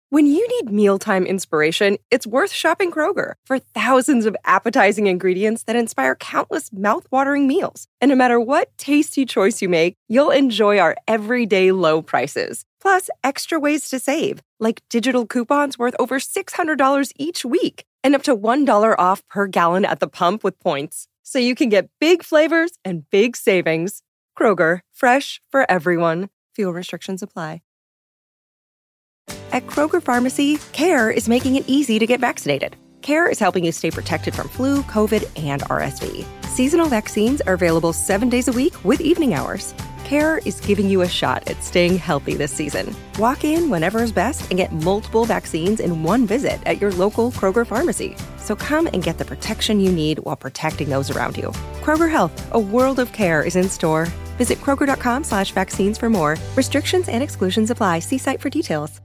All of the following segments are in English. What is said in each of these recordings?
When you need mealtime inspiration, it's worth shopping Kroger for thousands of appetizing ingredients that inspire countless mouth-watering meals. And no matter what tasty choice you make, you'll enjoy our everyday low prices. Plus, extra ways to save, like digital coupons worth over $600 each week and up to $1 off per gallon at the pump with points. So you can get big flavors and big savings. Kroger, fresh for everyone. Fuel restrictions apply. At Kroger Pharmacy, CARE is making it easy to get vaccinated. CARE is helping you stay protected from flu, COVID, and RSV. Seasonal vaccines are available 7 days a week with evening hours. CARE is giving you a shot at staying healthy this season. Walk in whenever is best and get multiple vaccines in one visit at your local Kroger Pharmacy. So come and get the protection you need while protecting those around you. Kroger Health, a world of care is in store. Visit Kroger.com/vaccines for more. Restrictions and exclusions apply. See site for details.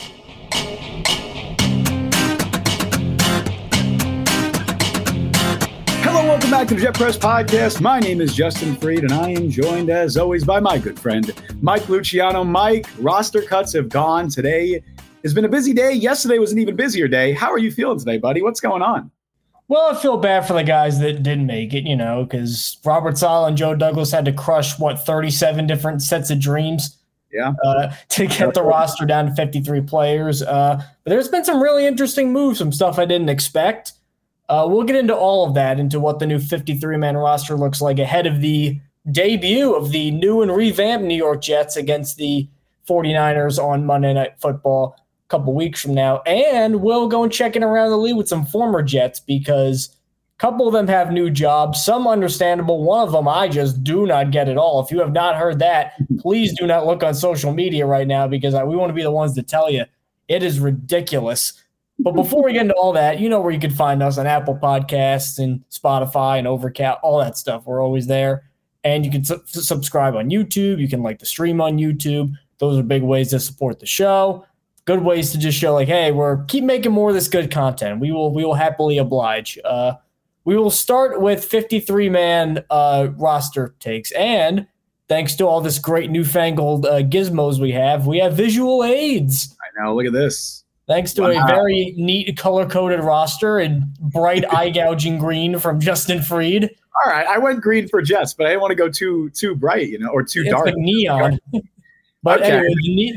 Hello, welcome back to the Jet Press Podcast. My name is Justin Freed, and I am joined, as always, by my good friend, Mike Luciano. Mike, roster cuts have gone. Today has been a busy day. Yesterday was an even busier day. How are you feeling today, buddy? What's going on? Well, I feel bad for the guys that didn't make it, because Robert Saleh and Joe Douglas had to crush, 37 different sets of dreams to get the roster down to 53 players. But there's been some really interesting moves, some stuff I didn't expect. We'll get into all of that, into what the new 53-man roster looks like ahead of the debut of the new and revamped New York Jets against the 49ers on Monday Night Football a couple weeks from now. And we'll go and check in around the league with some former Jets, because a couple of them have new jobs, some understandable. One of them I just do not get at all. If you have not heard that, please do not look on social media right now, because we want to be the ones to tell you it is ridiculous. But before we get into all that, you know where you can find us on Apple Podcasts and Spotify and Overcast, all that stuff. We're always there. And you can subscribe on YouTube. You can like the stream on YouTube. Those are big ways to support the show. Good ways to just show, hey, keep making more of this good content. We will happily oblige. We will start with 53-man roster takes. And thanks to all this great newfangled gizmos we have visual aids. I know. Look at this. Thanks to a very neat color-coded roster in bright eye-gouging green from Justin Freed. All right, I went green for Jets, but I didn't want to go too bright, or too dark. It's like neon. But okay. Anyway,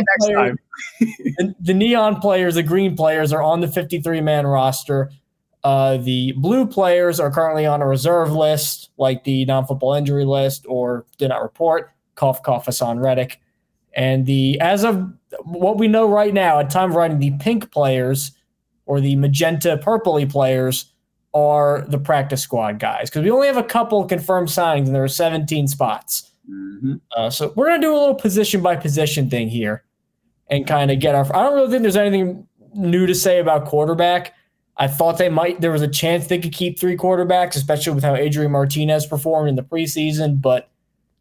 the neon players, the green players, are on the 53-man roster. The blue players are currently on a reserve list, like the non-football injury list or did not report. Cough, Hassan Reddick. And as of what we know right now, at time of writing, the pink players or the magenta purpley players are the practice squad guys, because we only have a couple confirmed signings and there are 17 spots. Mm-hmm. So we're going to do a little position by position thing here and kind of get I don't really think there's anything new to say about quarterback. I thought there was a chance they could keep 3 quarterbacks, especially with how Adrian Martinez performed in the preseason, but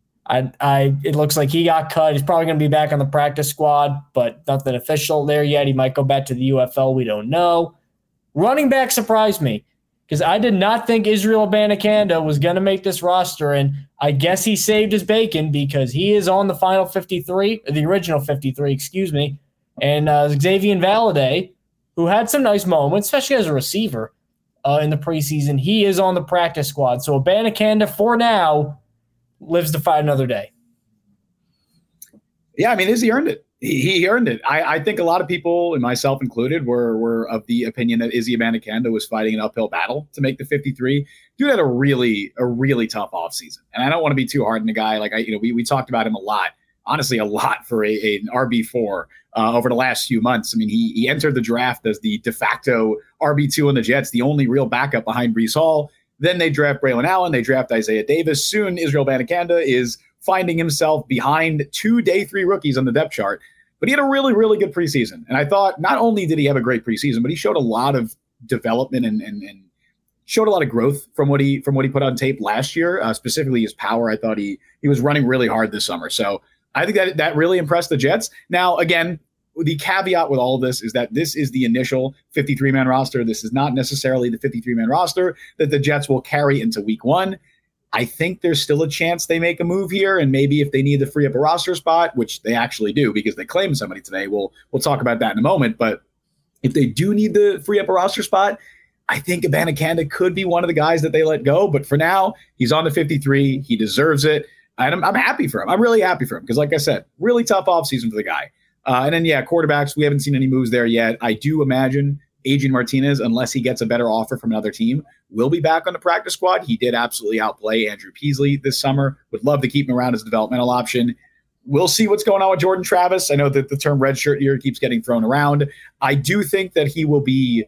it looks like he got cut. He's probably going to be back on the practice squad, but nothing official there yet. He might go back to the UFL. We don't know. Running back surprised me, because I did not think Israel Abanikanda was going to make this roster, and I guess he saved his bacon, because he is on the final 53, the original 53, excuse me, and Xavier Valade, who had some nice moments, especially as a receiver in the preseason, he is on the practice squad. So Abanikanda, for now, lives to fight another day. Yeah, Izzy earned it. He earned it. I think a lot of people, and myself included, were of the opinion that Izzy Abanikanda was fighting an uphill battle to make the 53. Dude had a really tough offseason. And I don't want to be too hard on the guy. We talked about him a lot, honestly, a lot for an RB4 over the last few months. He entered the draft as the de facto RB2 on the Jets, the only real backup behind Breece Hall. Then they draft Braylon Allen. They draft Isaiah Davis. Soon, Israel Abanikanda is finding himself behind 2 day 3 rookies on the depth chart. But he had a really, really good preseason. And I thought not only did he have a great preseason, but he showed a lot of development and showed a lot of growth from what he put on tape last year, specifically his power. I thought he was running really hard this summer. So I think that really impressed the Jets. Now, again, the caveat with all of this is that this is the initial 53-man roster. This is not necessarily the 53-man roster that the Jets will carry into week 1. I think there's still a chance they make a move here, and maybe if they need to free up a roster spot, which they actually do because they claimed somebody today, we'll talk about that in a moment. But if they do need to free up a roster spot, I think Abanikanda could be one of the guys that they let go. But for now, he's on the 53. He deserves it. And I'm happy for him. I'm really happy for him because, like I said, really tough offseason for the guy. And then, quarterbacks, we haven't seen any moves there yet. I do imagine Adrian Martinez, unless he gets a better offer from another team, will be back on the practice squad. He did absolutely outplay Andrew Peasley this summer. Would love to keep him around as a developmental option. We'll see what's going on with Jordan Travis. I know that the term redshirt year keeps getting thrown around. I do think that he will be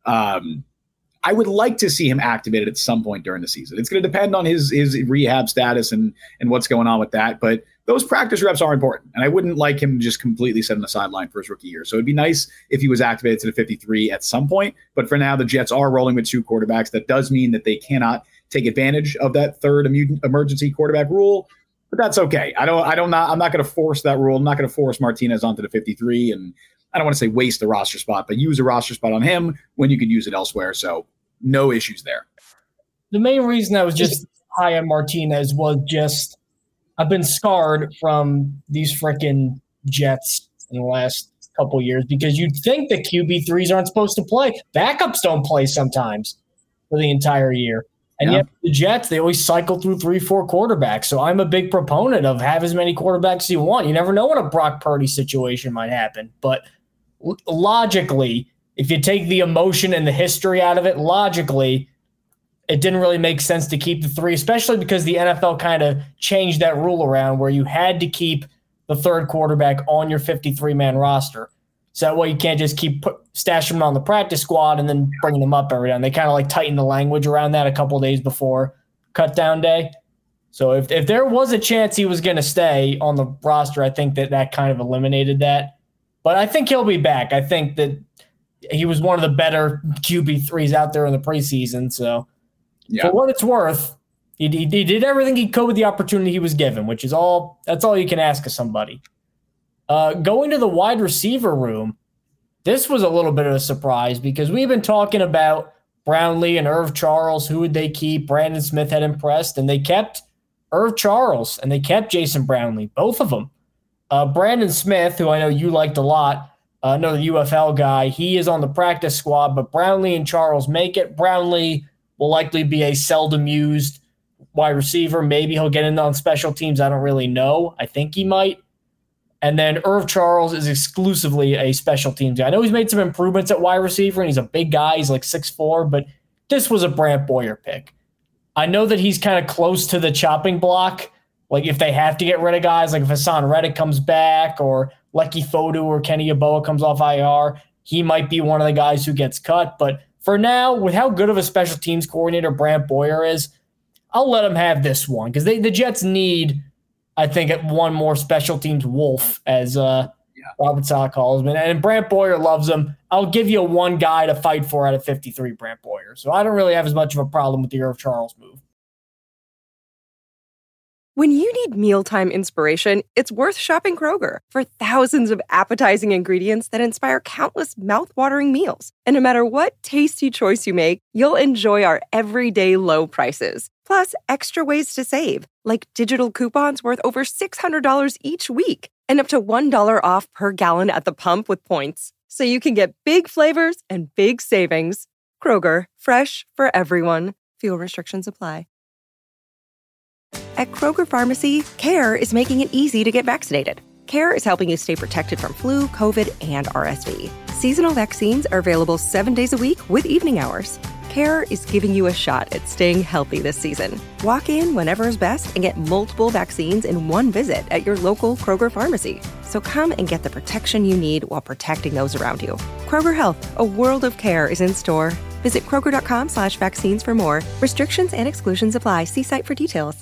I would like to see him activated at some point during the season. It's going to depend on his rehab status and what's going on with that. But those practice reps are important. And I wouldn't like him just completely sit on the sideline for his rookie year. So it'd be nice if he was activated to the 53 at some point. But for now, the Jets are rolling with 2 quarterbacks. That does mean that they cannot take advantage of that third emergency quarterback rule. But that's okay. I'm not going to force that rule. I'm not going to force Martinez onto the 53. And I don't want to say waste the roster spot, but use a roster spot on him when you could use it elsewhere. So no issues there. The main reason I was just high on Martinez was just I've been scarred from these freaking Jets in the last couple years because you'd think the QB3s aren't supposed to play. Backups don't play sometimes for the entire year. And yet the Jets, they always cycle through 3-4 quarterbacks. So I'm a big proponent of have as many quarterbacks as you want. You never know when a Brock Purdy situation might happen. But logically, if you take the emotion and the history out of it, logically, it didn't really make sense to keep the 3, especially because the NFL kind of changed that rule around where you had to keep the third quarterback on your 53-man roster. So that way you can't just keep stashing them on the practice squad and then bringing them up every time. They kind of like tightened the language around that a couple of days before cut down day. So if there was a chance he was going to stay on the roster, I think that kind of eliminated that. But I think he'll be back. I think that he was one of the better QB3s out there in the preseason. So for what it's worth, he did everything he could with the opportunity he was given, which is that's all you can ask of somebody. Going to the wide receiver room, this was a little bit of a surprise because we've been talking about Brownlee and Irv Charles. Who would they keep? Brandon Smith had impressed, and they kept Irv Charles, and they kept Jason Brownlee, both of them. Brandon Smith, who I know you liked a lot, another UFL guy, he is on the practice squad, but Brownlee and Charles make it. Brownlee will likely be a seldom used wide receiver. Maybe he'll get in on special teams. I don't really know. I think he might. And then Irv Charles is exclusively a special teams guy. I know he's made some improvements at wide receiver, and he's a big guy. He's like 6'4", but this was a Brant Boyer pick. I know that he's kind of close to the chopping block. Like if they have to get rid of guys, like if Hassan Reddick comes back or Lecky Fodu or Kenny Yeboah comes off IR, he might be one of the guys who gets cut. But for now, with how good of a special teams coordinator Brant Boyer is, I'll let him have this one because the Jets need, I think, one more special teams wolf, as Robert Saleh calls him. And Brant Boyer loves him. I'll give you one guy to fight for out of 53, Brant Boyer. So I don't really have as much of a problem with the Irv Charles move. When you need mealtime inspiration, it's worth shopping Kroger for thousands of appetizing ingredients that inspire countless mouth-watering meals. And no matter what tasty choice you make, you'll enjoy our everyday low prices. Plus, extra ways to save, like digital coupons worth over $600 each week and up to $1 off per gallon at the pump with points. So you can get big flavors and big savings. Kroger, fresh for everyone. Fuel restrictions apply. At Kroger Pharmacy, CARE is making it easy to get vaccinated. CARE is helping you stay protected from flu, COVID, and RSV. Seasonal vaccines are available 7 days a week with evening hours. CARE is giving you a shot at staying healthy this season. Walk in whenever is best and get multiple vaccines in one visit at your local Kroger Pharmacy. So come and get the protection you need while protecting those around you. Kroger Health, a world of care is in store. Visit Kroger.com/vaccines for more. Restrictions and exclusions apply. See site for details.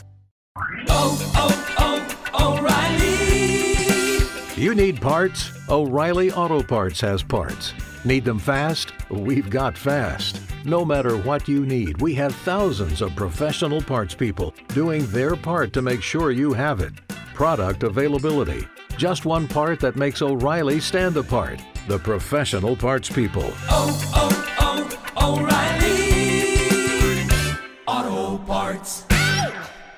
O'Reilly. You need parts? O'Reilly Auto Parts has parts. Need them fast? We've got fast. No matter what you need, we have thousands of professional parts people doing their part to make sure you have it. Product availability. Just one part that makes O'Reilly stand apart. The professional parts people. O'Reilly Auto Parts.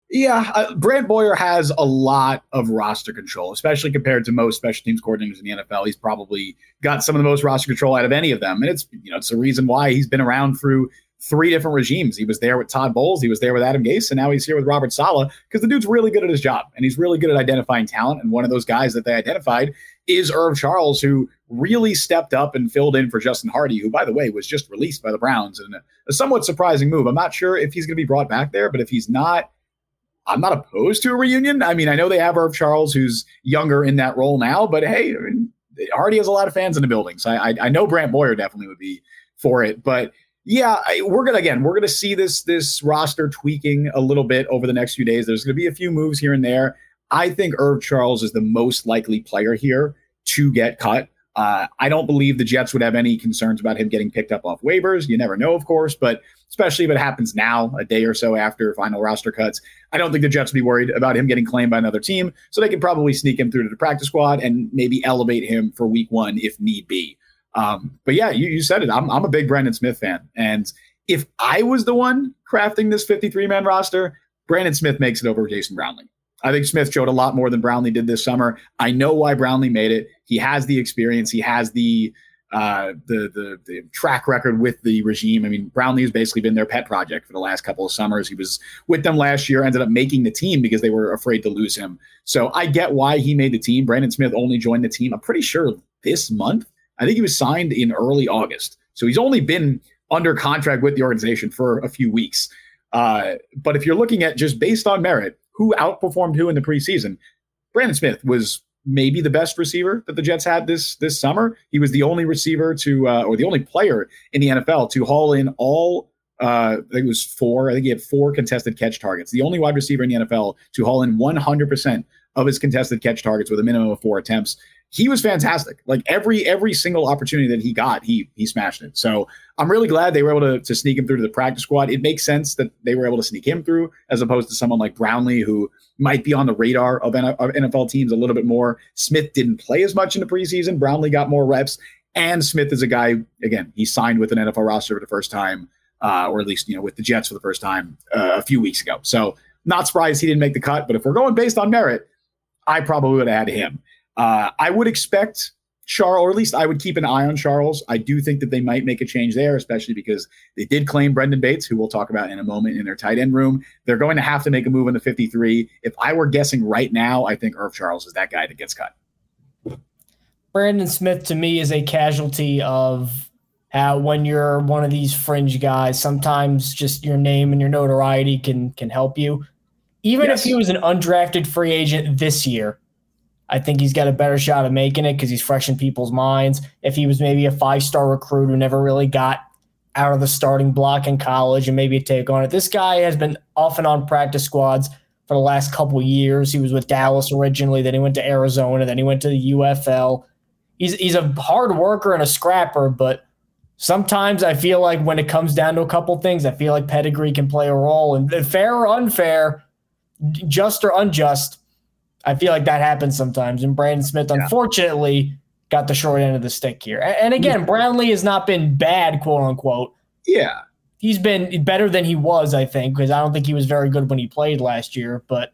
Yeah, Brant Boyer has a lot of roster control, especially compared to most special teams coordinators in the NFL. He's probably got some of the most roster control out of any of them. And it's the reason why he's been around through 3 different regimes. He was there with Todd Bowles, he was there with Adam Gase, and now he's here with Robert Saleh, because the dude's really good at his job, and he's really good at identifying talent. And one of those guys that they identified is Irv Charles, who really stepped up and filled in for Justin Hardy, who, by the way, was just released by the Browns in a somewhat surprising move. I'm not sure if he's going to be brought back there, but if he's not, I'm not opposed to a reunion. I mean, I know they have Irv Charles, who's younger in that role now, but hey, I mean, Hardy has a lot of fans in the building. So I know Brant Boyer definitely would be for it. But yeah, we're going to see this roster tweaking a little bit over the next few days. There's going to be a few moves here and there. I think Irv Charles is the most likely player here to get cut. I don't believe the Jets would have any concerns about him getting picked up off waivers. You never know, of course, but especially if it happens now, a day or so after final roster cuts, I don't think the Jets would be worried about him getting claimed by another team. So they can probably sneak him through to the practice squad and maybe elevate him for week 1 if need be. But yeah, you said it. I'm a big Brandon Smith fan. And if I was the one crafting this 53-man roster, Brandon Smith makes it over Jason Brownlee. I think Smith showed a lot more than Brownlee did this summer. I know why Brownlee made it. He has the experience. He has the track record with the regime. I mean, Brownlee has basically been their pet project for the last couple of summers. He was with them last year, ended up making the team because they were afraid to lose him. So I get why he made the team. Brandon Smith only joined the team, I'm pretty sure, this month. I think he was signed in early August. So he's only been under contract with the organization for a few weeks. But if you're looking at just based on merit, who outperformed who in the preseason, Brandon Smith was maybe the best receiver that the Jets had this summer. He was the only receiver or the only player in the NFL to haul in all, I think it was 4. I think he had 4 contested catch targets. The only wide receiver in the NFL to haul in 100% of his contested catch targets with a minimum of 4 attempts. He was fantastic. Like every single opportunity that he got, he smashed it. So I'm really glad they were able to sneak him through to the practice squad. It makes sense that they were able to sneak him through as opposed to someone like Brownlee, who might be on the radar of NFL teams a little bit more. Smith didn't play as much in the preseason. Brownlee got more reps. And Smith is a guy, again, he signed with an NFL roster for the first time, or at least, with the Jets for the first time a few weeks ago. So not surprised he didn't make the cut. But if we're going based on merit, I probably would have had him. I would expect Charles, or at least I would keep an eye on Charles. I do think that they might make a change there, especially because they did claim Brendan Bates, who we'll talk about in a moment, in their tight end room. They're going to have to make a move in the 53. If I were guessing right now, I think Irv Charles is that guy that gets cut. Brandon Smith, to me, is a casualty of how when you're one of these fringe guys, sometimes just your name and your notoriety can help you. Even if he was an undrafted free agent this year, I think he's got a better shot of making it because he's fresh in people's minds. If he was maybe a 5-star recruit who never really got out of the starting block in college and maybe take on it. This guy has been off and on practice squads for the last couple of years. He was with Dallas originally, then he went to Arizona, then he went to the UFL. He's a hard worker and a scrapper, but sometimes I feel like when it comes down to a couple things, I feel like pedigree can play a role. And fair or unfair, just or unjust, I feel like that happens sometimes. And Brandon Smith, unfortunately, got the short end of the stick here. And again, Brownlee has not been bad, quote unquote. Yeah. He's been better than he was, I think, because I don't think he was very good when he played last year. But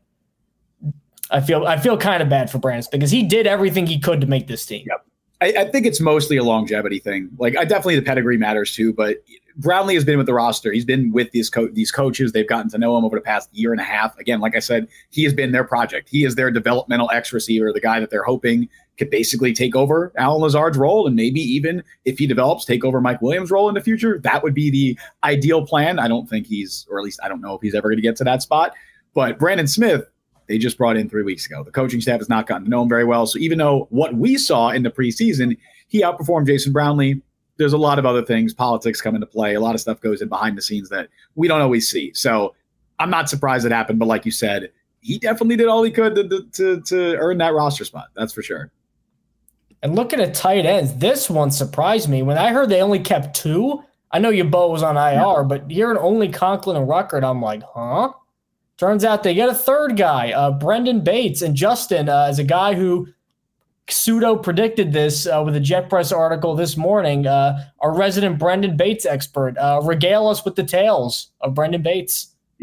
I feel kind of bad for Brandon because he did everything he could to make this team. Yep. I think it's mostly a longevity thing. Like, definitely the pedigree matters too, but Brownlee has been with the roster. He's been with these coaches. They've gotten to know him over the past year and a half. Again, like I said, he has been their project. He is their developmental X receiver, the guy that they're hoping could basically take over Allen Lazard's role, and maybe even if he develops, take over Mike Williams' role in the future. That would be the ideal plan. I don't think or at least I don't know if he's ever going to get to that spot. But Brandon Smith, they just brought in 3 weeks ago. The coaching staff has not gotten to know him very well. So even though what we saw in the preseason, he outperformed Jason Brownlee, there's a lot of other things. Politics come into play. A lot of stuff goes in behind the scenes that we don't always see. So I'm not surprised it happened. But like you said, he definitely did all he could to earn that roster spot. That's for sure. And looking at tight ends, this one surprised me. When I heard they only kept 2, I know Yeboah was on IR, but hearing only Conklin and Ruckert, I'm like, huh? Turns out they get a third guy, Brendan Bates. And Justin is a guy who pseudo-predicted this with a Jet Press article this morning. Our resident Brendan Bates expert. Regale us with the tales of Brendan Bates. Yeah,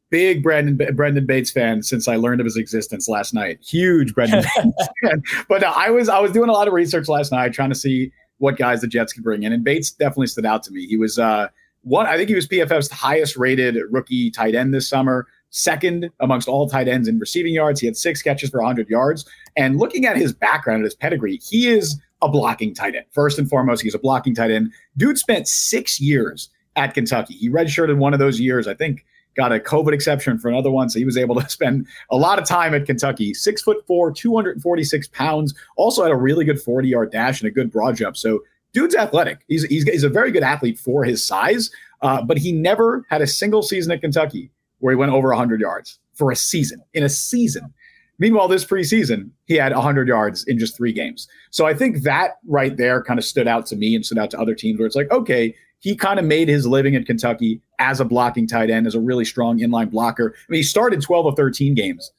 big Brendan Bates fan since I learned of his existence last night. Huge Brendan Bates fan. But I was doing a lot of research last night trying to see what guys the Jets could bring in, and Bates definitely stood out to me. He was I think he was PFF's highest rated rookie tight end this summer, second amongst all tight ends in receiving yards. He had 6 catches for 100 yards. And looking at his background and his pedigree, he is a blocking tight end. First and foremost, he's a blocking tight end. Dude spent 6 years at Kentucky. He redshirted one of those years, I think, got a COVID exception for another one, so he was able to spend a lot of time at Kentucky. 6'4", 246 pounds, also had a really good 40-yard dash and a good broad jump. So dude's athletic. He's a very good athlete for his size, but he never had a single season at Kentucky where he went over 100 yards for a season, in a season. Meanwhile, this preseason, he had 100 yards in just 3 games. So I think that right there kind of stood out to me and stood out to other teams where it's like, okay, he kind of made his living at Kentucky as a blocking tight end, as a really strong inline blocker. I mean, he started 12 of 13 games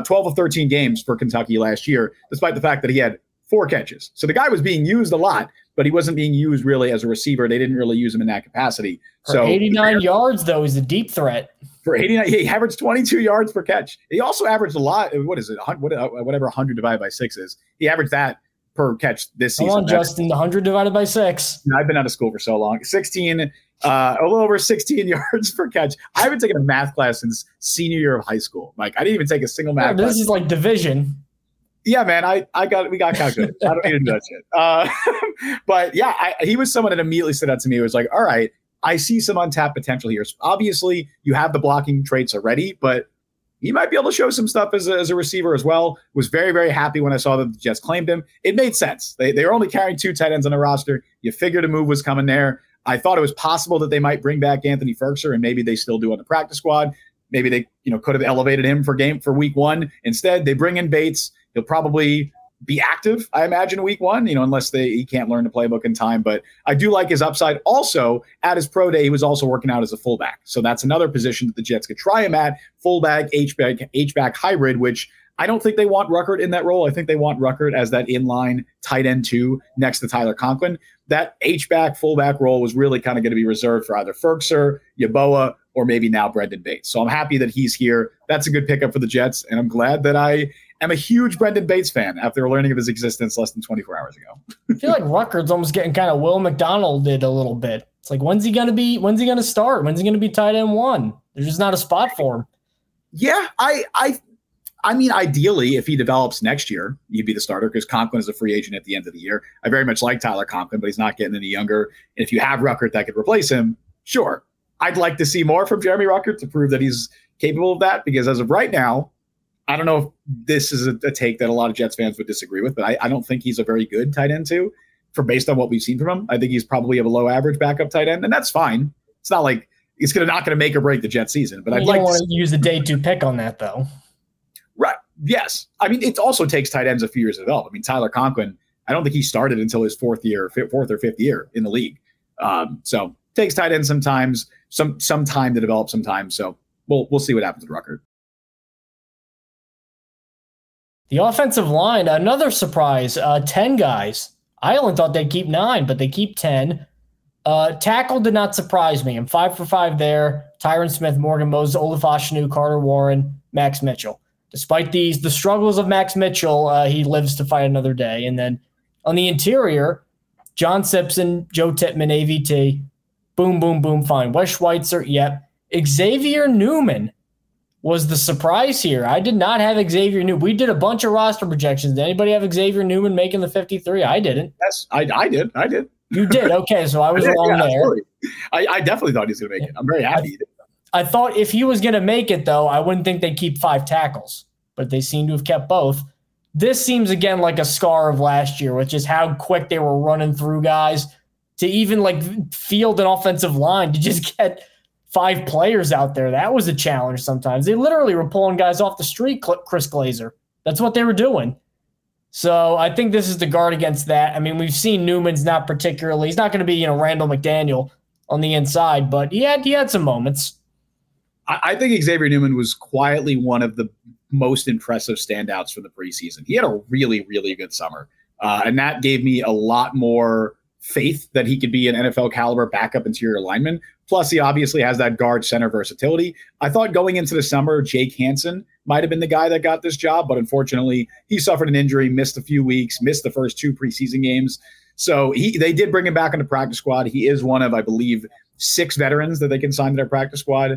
for Kentucky last year, despite the fact that he had 4 catches. So the guy was being used a lot, but he wasn't being used really as a receiver. They didn't really use him in that capacity. For 89 yards, though, he's a deep threat. For 89, he averaged 22 yards per catch. He also averaged a lot. What is it? Whatever 100 divided by 6 is. He averaged that per catch this season. Come on, Justin, the 100 divided by 6. I've been out of school for so long. 16, a little over 16 yards per catch. I haven't taken a math class since senior year of high school. Like, I didn't even take a single math class. This is like division. Yeah, man, we got calculated. I don't need to do that shit. But yeah, he was someone that immediately stood out to me. It was like, all right, I see some untapped potential here. So obviously, you have the blocking traits already, but he might be able to show some stuff as a receiver as well. Was very, very happy when I saw that the Jets claimed him. It made sense. They were only carrying 2 tight ends on the roster. You figured a move was coming there. I thought it was possible that they might bring back Anthony Ferguson, and maybe they still do on the practice squad. Maybe they could have elevated him for week 1. Instead, they bring in Bates. He'll probably be active, I imagine, week 1, unless he can't learn the playbook in time. But I do like his upside. Also, at his pro day, he was also working out as a fullback. So that's another position that the Jets could try him at, fullback, H-back hybrid, which I don't think they want Ruckert in that role. I think they want Ruckert as that inline tight end 2 next to Tyler Conklin. That H-back, fullback role was really kind of going to be reserved for either Ferkser, Yeboah, or maybe now Brendan Bates. So I'm happy that he's here. That's a good pickup for the Jets, and I'm glad that I am a huge Brendan Bates fan after learning of his existence less than 24 hours ago. I feel like Ruckert's almost getting kind of Will McDonald did a little bit. It's like, when's he going to start? When's he going to be tight end 1? There's just not a spot for him. Yeah, I mean, ideally, if he develops next year, he'd be the starter because Conklin is a free agent at the end of the year. I very much like Tyler Conklin, but he's not getting any younger. And if you have Ruckert that could replace him, sure. I'd like to see more from Jeremy Ruckert to prove that he's capable of that, because as of right now, I don't know if this is a take that a lot of Jets fans would disagree with, but I don't think he's a very good tight end 2 based on what we've seen from him. I think he's probably a below average backup tight end, and that's fine. It's not like it's not going to make or break the Jets season, but I'd like to use the day 2 pick on that, though. Right. Yes. I mean, it also takes tight ends a few years to develop. I mean, Tyler Conklin, I don't think he started until his 4th or 5th year in the league. So takes tight ends sometimes, some time to develop sometimes. So we'll see what happens with Ruckert. The offensive line, another surprise, 10 guys. I only thought they'd keep 9, but they keep 10. Tackle did not surprise me. I'm 5 for 5 there. Tyron Smith, Morgan Moses, Olaf Ashanu, Carter Warren, Max Mitchell. Despite the struggles of Max Mitchell, he lives to fight another day. And then on the interior, John Simpson, Joe Tippmann, AVT, boom, boom, boom, fine. Wes Schweitzer, yep. Xavier Newman was the surprise here. I did not have Xavier Newman. We did a bunch of roster projections. Did anybody have Xavier Newman making the 53? I didn't. Yes, I did. You did? Okay, so I was wrong there. Absolutely. I definitely thought he was going to make it. I'm very happy. I thought if he was going to make it, though, I wouldn't think they'd keep 5 tackles. But they seem to have kept both. This seems, again, like a scar of last year, which is how quick they were running through guys to even, field an offensive line to just get 5 players out there. That was a challenge sometimes. They literally were pulling guys off the street, Chris Glazer. That's what they were doing. So I think this is the guard against that. I mean, we've seen Newman's not particularly – he's not going to be, Randall McDaniel on the inside, but he had some moments. I think Xavier Newman was quietly one of the most impressive standouts for the preseason. He had a really, really good summer. And that gave me a lot more faith that he could be an NFL caliber backup interior lineman. Plus, he obviously has that guard center versatility. I thought going into the summer, Jake Hansen might have been the guy that got this job, but unfortunately, he suffered an injury, missed a few weeks, missed the first 2 preseason games. So they did bring him back on the practice squad. He is one of, I believe, 6 veterans that they can sign to their practice squad.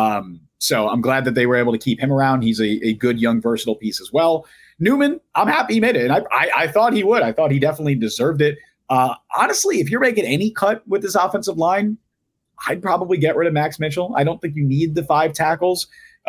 So I'm glad that they were able to keep him around. He's a good, young, versatile piece as well. Newman, I'm happy he made it. And I thought he would. I thought he definitely deserved it. Honestly, if you're making any cut with this offensive line, I'd probably get rid of Max Mitchell. I don't think you need the 5 tackles.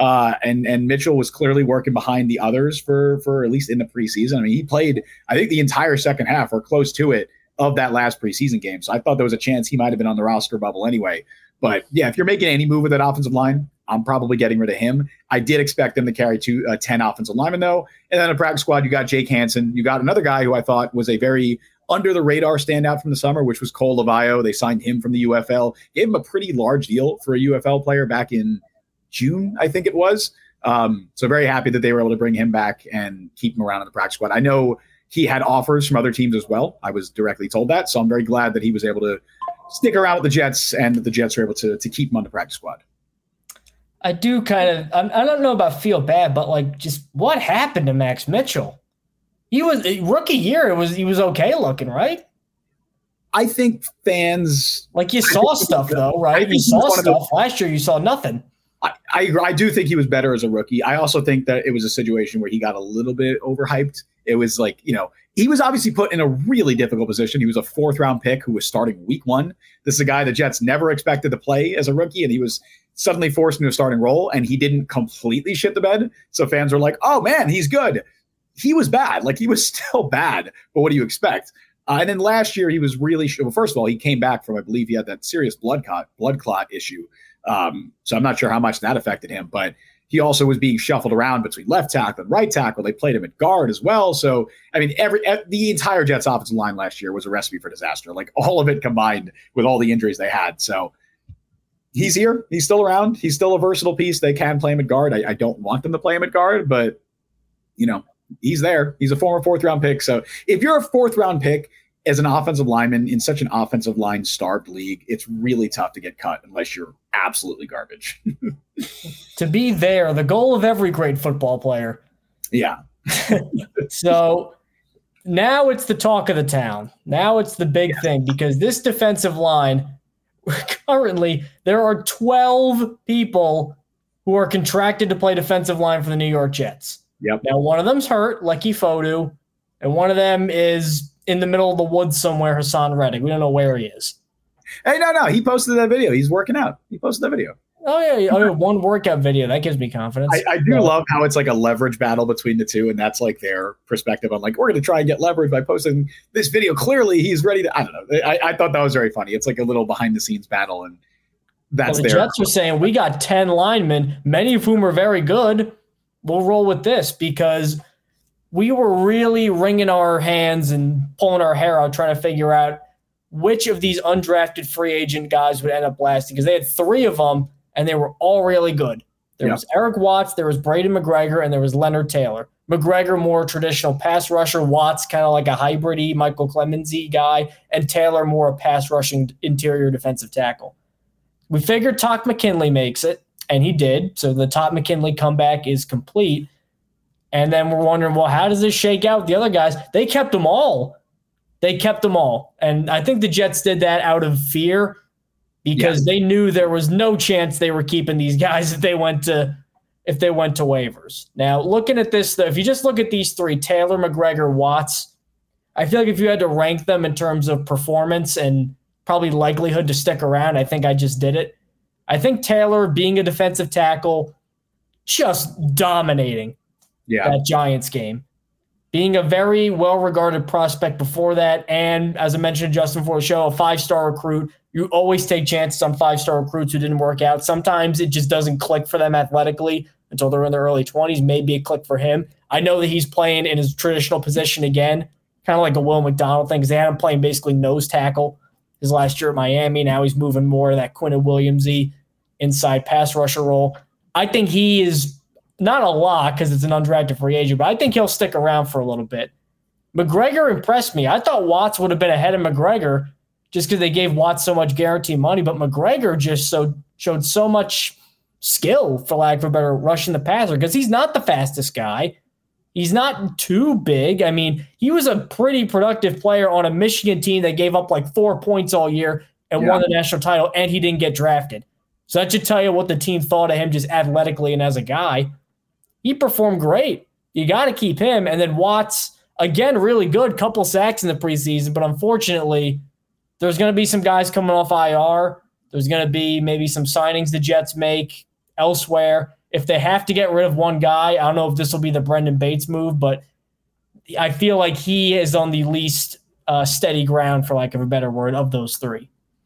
And Mitchell was clearly working behind the others for at least in the preseason. I mean, he played, I think, the entire second half or close to it of that last preseason game. So I thought there was a chance he might have been on the roster bubble anyway. But yeah, if you're making any move with that offensive line, I'm probably getting rid of him. I did expect them to carry 10 offensive linemen, though. And then a practice squad, you got Jake Hansen. You got another guy who I thought was a very under the radar standout from the summer, which was Cole Lavayo. They signed him from the UFL, gave him a pretty large deal for a UFL player back in June, I think it was. So very happy that they were able to bring him back and keep him around in the practice squad. I know he had offers from other teams as well. I was directly told that. So I'm very glad that he was able to stick around with the Jets and that the Jets were able to keep him on the practice squad. I do kind of, I don't know about feel bad, but like just what happened to Max Mitchell? He was rookie year. He was okay looking, right? I think fans like you saw stuff though, right? You saw stuff last year. You saw nothing. I do think he was better as a rookie. I also think that it was a situation where he got a little bit overhyped. It was like, he was obviously put in a really difficult position. He was a 4th round pick who was starting week 1. This is a guy the Jets never expected to play as a rookie, and he was suddenly forced into a starting role, and he didn't completely shit the bed. So fans were like, oh man, he's good. He was bad. Like, he was still bad, but what do you expect? And then last year he was really, first of all, he came back from, I believe he had that serious blood clot issue. So I'm not sure how much that affected him, but he also was being shuffled around between left tackle and right tackle. They played him at guard as well. So, I mean, the entire Jets offensive line last year was a recipe for disaster, like all of it combined with all the injuries they had. So he's here. He's still around. He's still a versatile piece. They can play him at guard. I don't want them to play him at guard, but he's there. He's a former 4th round pick. So if you're a 4th round pick as an offensive lineman in such an offensive line starved league, it's really tough to get cut unless you're absolutely garbage. To be there, the goal of every great football player. Yeah. So now it's the talk of the town. Now it's the big thing, because this defensive line, currently there are 12 people who are contracted to play defensive line for the New York Jets. Yep. Now one of them's hurt, Leki Fodu, and one of them is in the middle of the woods somewhere, Hassan Reddick. We don't know where he is. Hey, no. He posted that video. He's working out. He posted that video. Oh, yeah. One workout video. That gives me confidence. I do love how it's like a leverage battle between the two, and that's like their perspective on like, we're going to try and get leverage by posting this video. Clearly, he's ready to – I don't know. I thought that was very funny. It's like a little behind-the-scenes battle, and that's the Jets were saying, we got 10 linemen, many of whom are very good. We'll roll with this because we were really wringing our hands and pulling our hair out trying to figure out which of these undrafted free agent guys would end up lasting, because they had 3 of them, and they were all really good. There was Eric Watts, there was Braden McGregor, and there was Leonard Taylor. McGregor, more traditional pass rusher. Watts, kind of like a hybrid-y Michael Clemensy guy. And Taylor, more a pass-rushing interior defensive tackle. We figured Todd McKinley makes it, and he did. So the Todd McKinley comeback is complete. And then we're wondering, well, how does this shake out with the other guys? They kept them all. And I think the Jets did that out of fear, because they knew there was no chance they were keeping these guys if they went to waivers. Now, looking at this, though, if you just look at these 3, Taylor, McGregor, Watts, I feel like if you had to rank them in terms of performance and probably likelihood to stick around, I think I just did it. I think Taylor, being a defensive tackle, just dominating that Giants game. Being a very well-regarded prospect before that, and as I mentioned, Justin, before the show, a 5-star recruit. You always take chances on 5-star recruits who didn't work out. Sometimes it just doesn't click for them athletically until they're in their early 20s. Maybe a click for him. I know that he's playing in his traditional position again, kind of like a Will McDonald thing, because they had him playing basically nose tackle his last year at Miami. Now he's moving more of that Quinnen Williams-y inside pass rusher role. I think he is not a lot because it's an undrafted free agent, but I think he'll stick around for a little bit. McGregor impressed me. I thought Watts would have been ahead of McGregor, just because they gave Watts so much guaranteed money, but McGregor just showed so much skill, for lack of a better, rushing the passer, because he's not the fastest guy. He's not too big. I mean, he was a pretty productive player on a Michigan team that gave up like 4 points all year and won the national title, and he didn't get drafted. So that should tell you what the team thought of him just athletically and as a guy. He performed great. You got to keep him. And then Watts, again, really good, couple sacks in the preseason, but unfortunately, there's going to be some guys coming off IR. There's going to be maybe some signings the Jets make elsewhere. If they have to get rid of one guy, I don't know if this will be the Brendan Bates move, but I feel like he is on the least steady ground, for lack of a better word, of those three.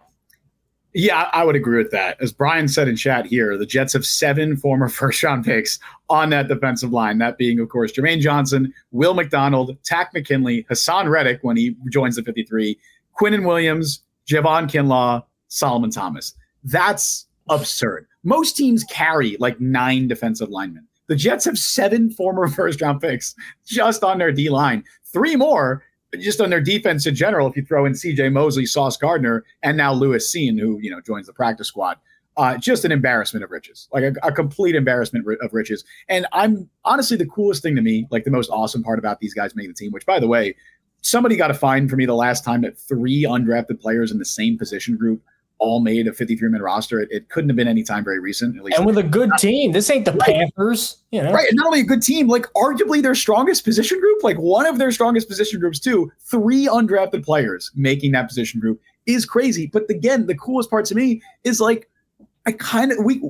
Yeah, I would agree with that. As Brian said in chat here, the Jets have 7 former first-round picks on that defensive line, that being, of course, Jermaine Johnson, Will McDonald, Takk McKinley, Hassan Reddick when he joins the 53, Quinnen Williams, Javon Kinlaw, Solomon Thomas. That's absurd. Most teams carry like 9 defensive linemen. The Jets have 7 former first-round picks just on their D-line. 3 more just on their defense in general, if you throw in C.J. Mosley, Sauce Gardner, and now Lewis Cine, who joins the practice squad. Just an embarrassment of riches, like a complete embarrassment of riches. And I'm honestly, the coolest thing to me, like the most awesome part about these guys making the team, which, by the way, somebody got a fine for me the last time that 3 undrafted players in the same position group all made a 53-man roster. It couldn't have been any time very recent. At least, and with a good team. This ain't the Panthers. Right. And not only a good team, like arguably their strongest position group, like one of their strongest position groups too. 3 undrafted players making that position group is crazy. But again, the coolest part to me is like, we kind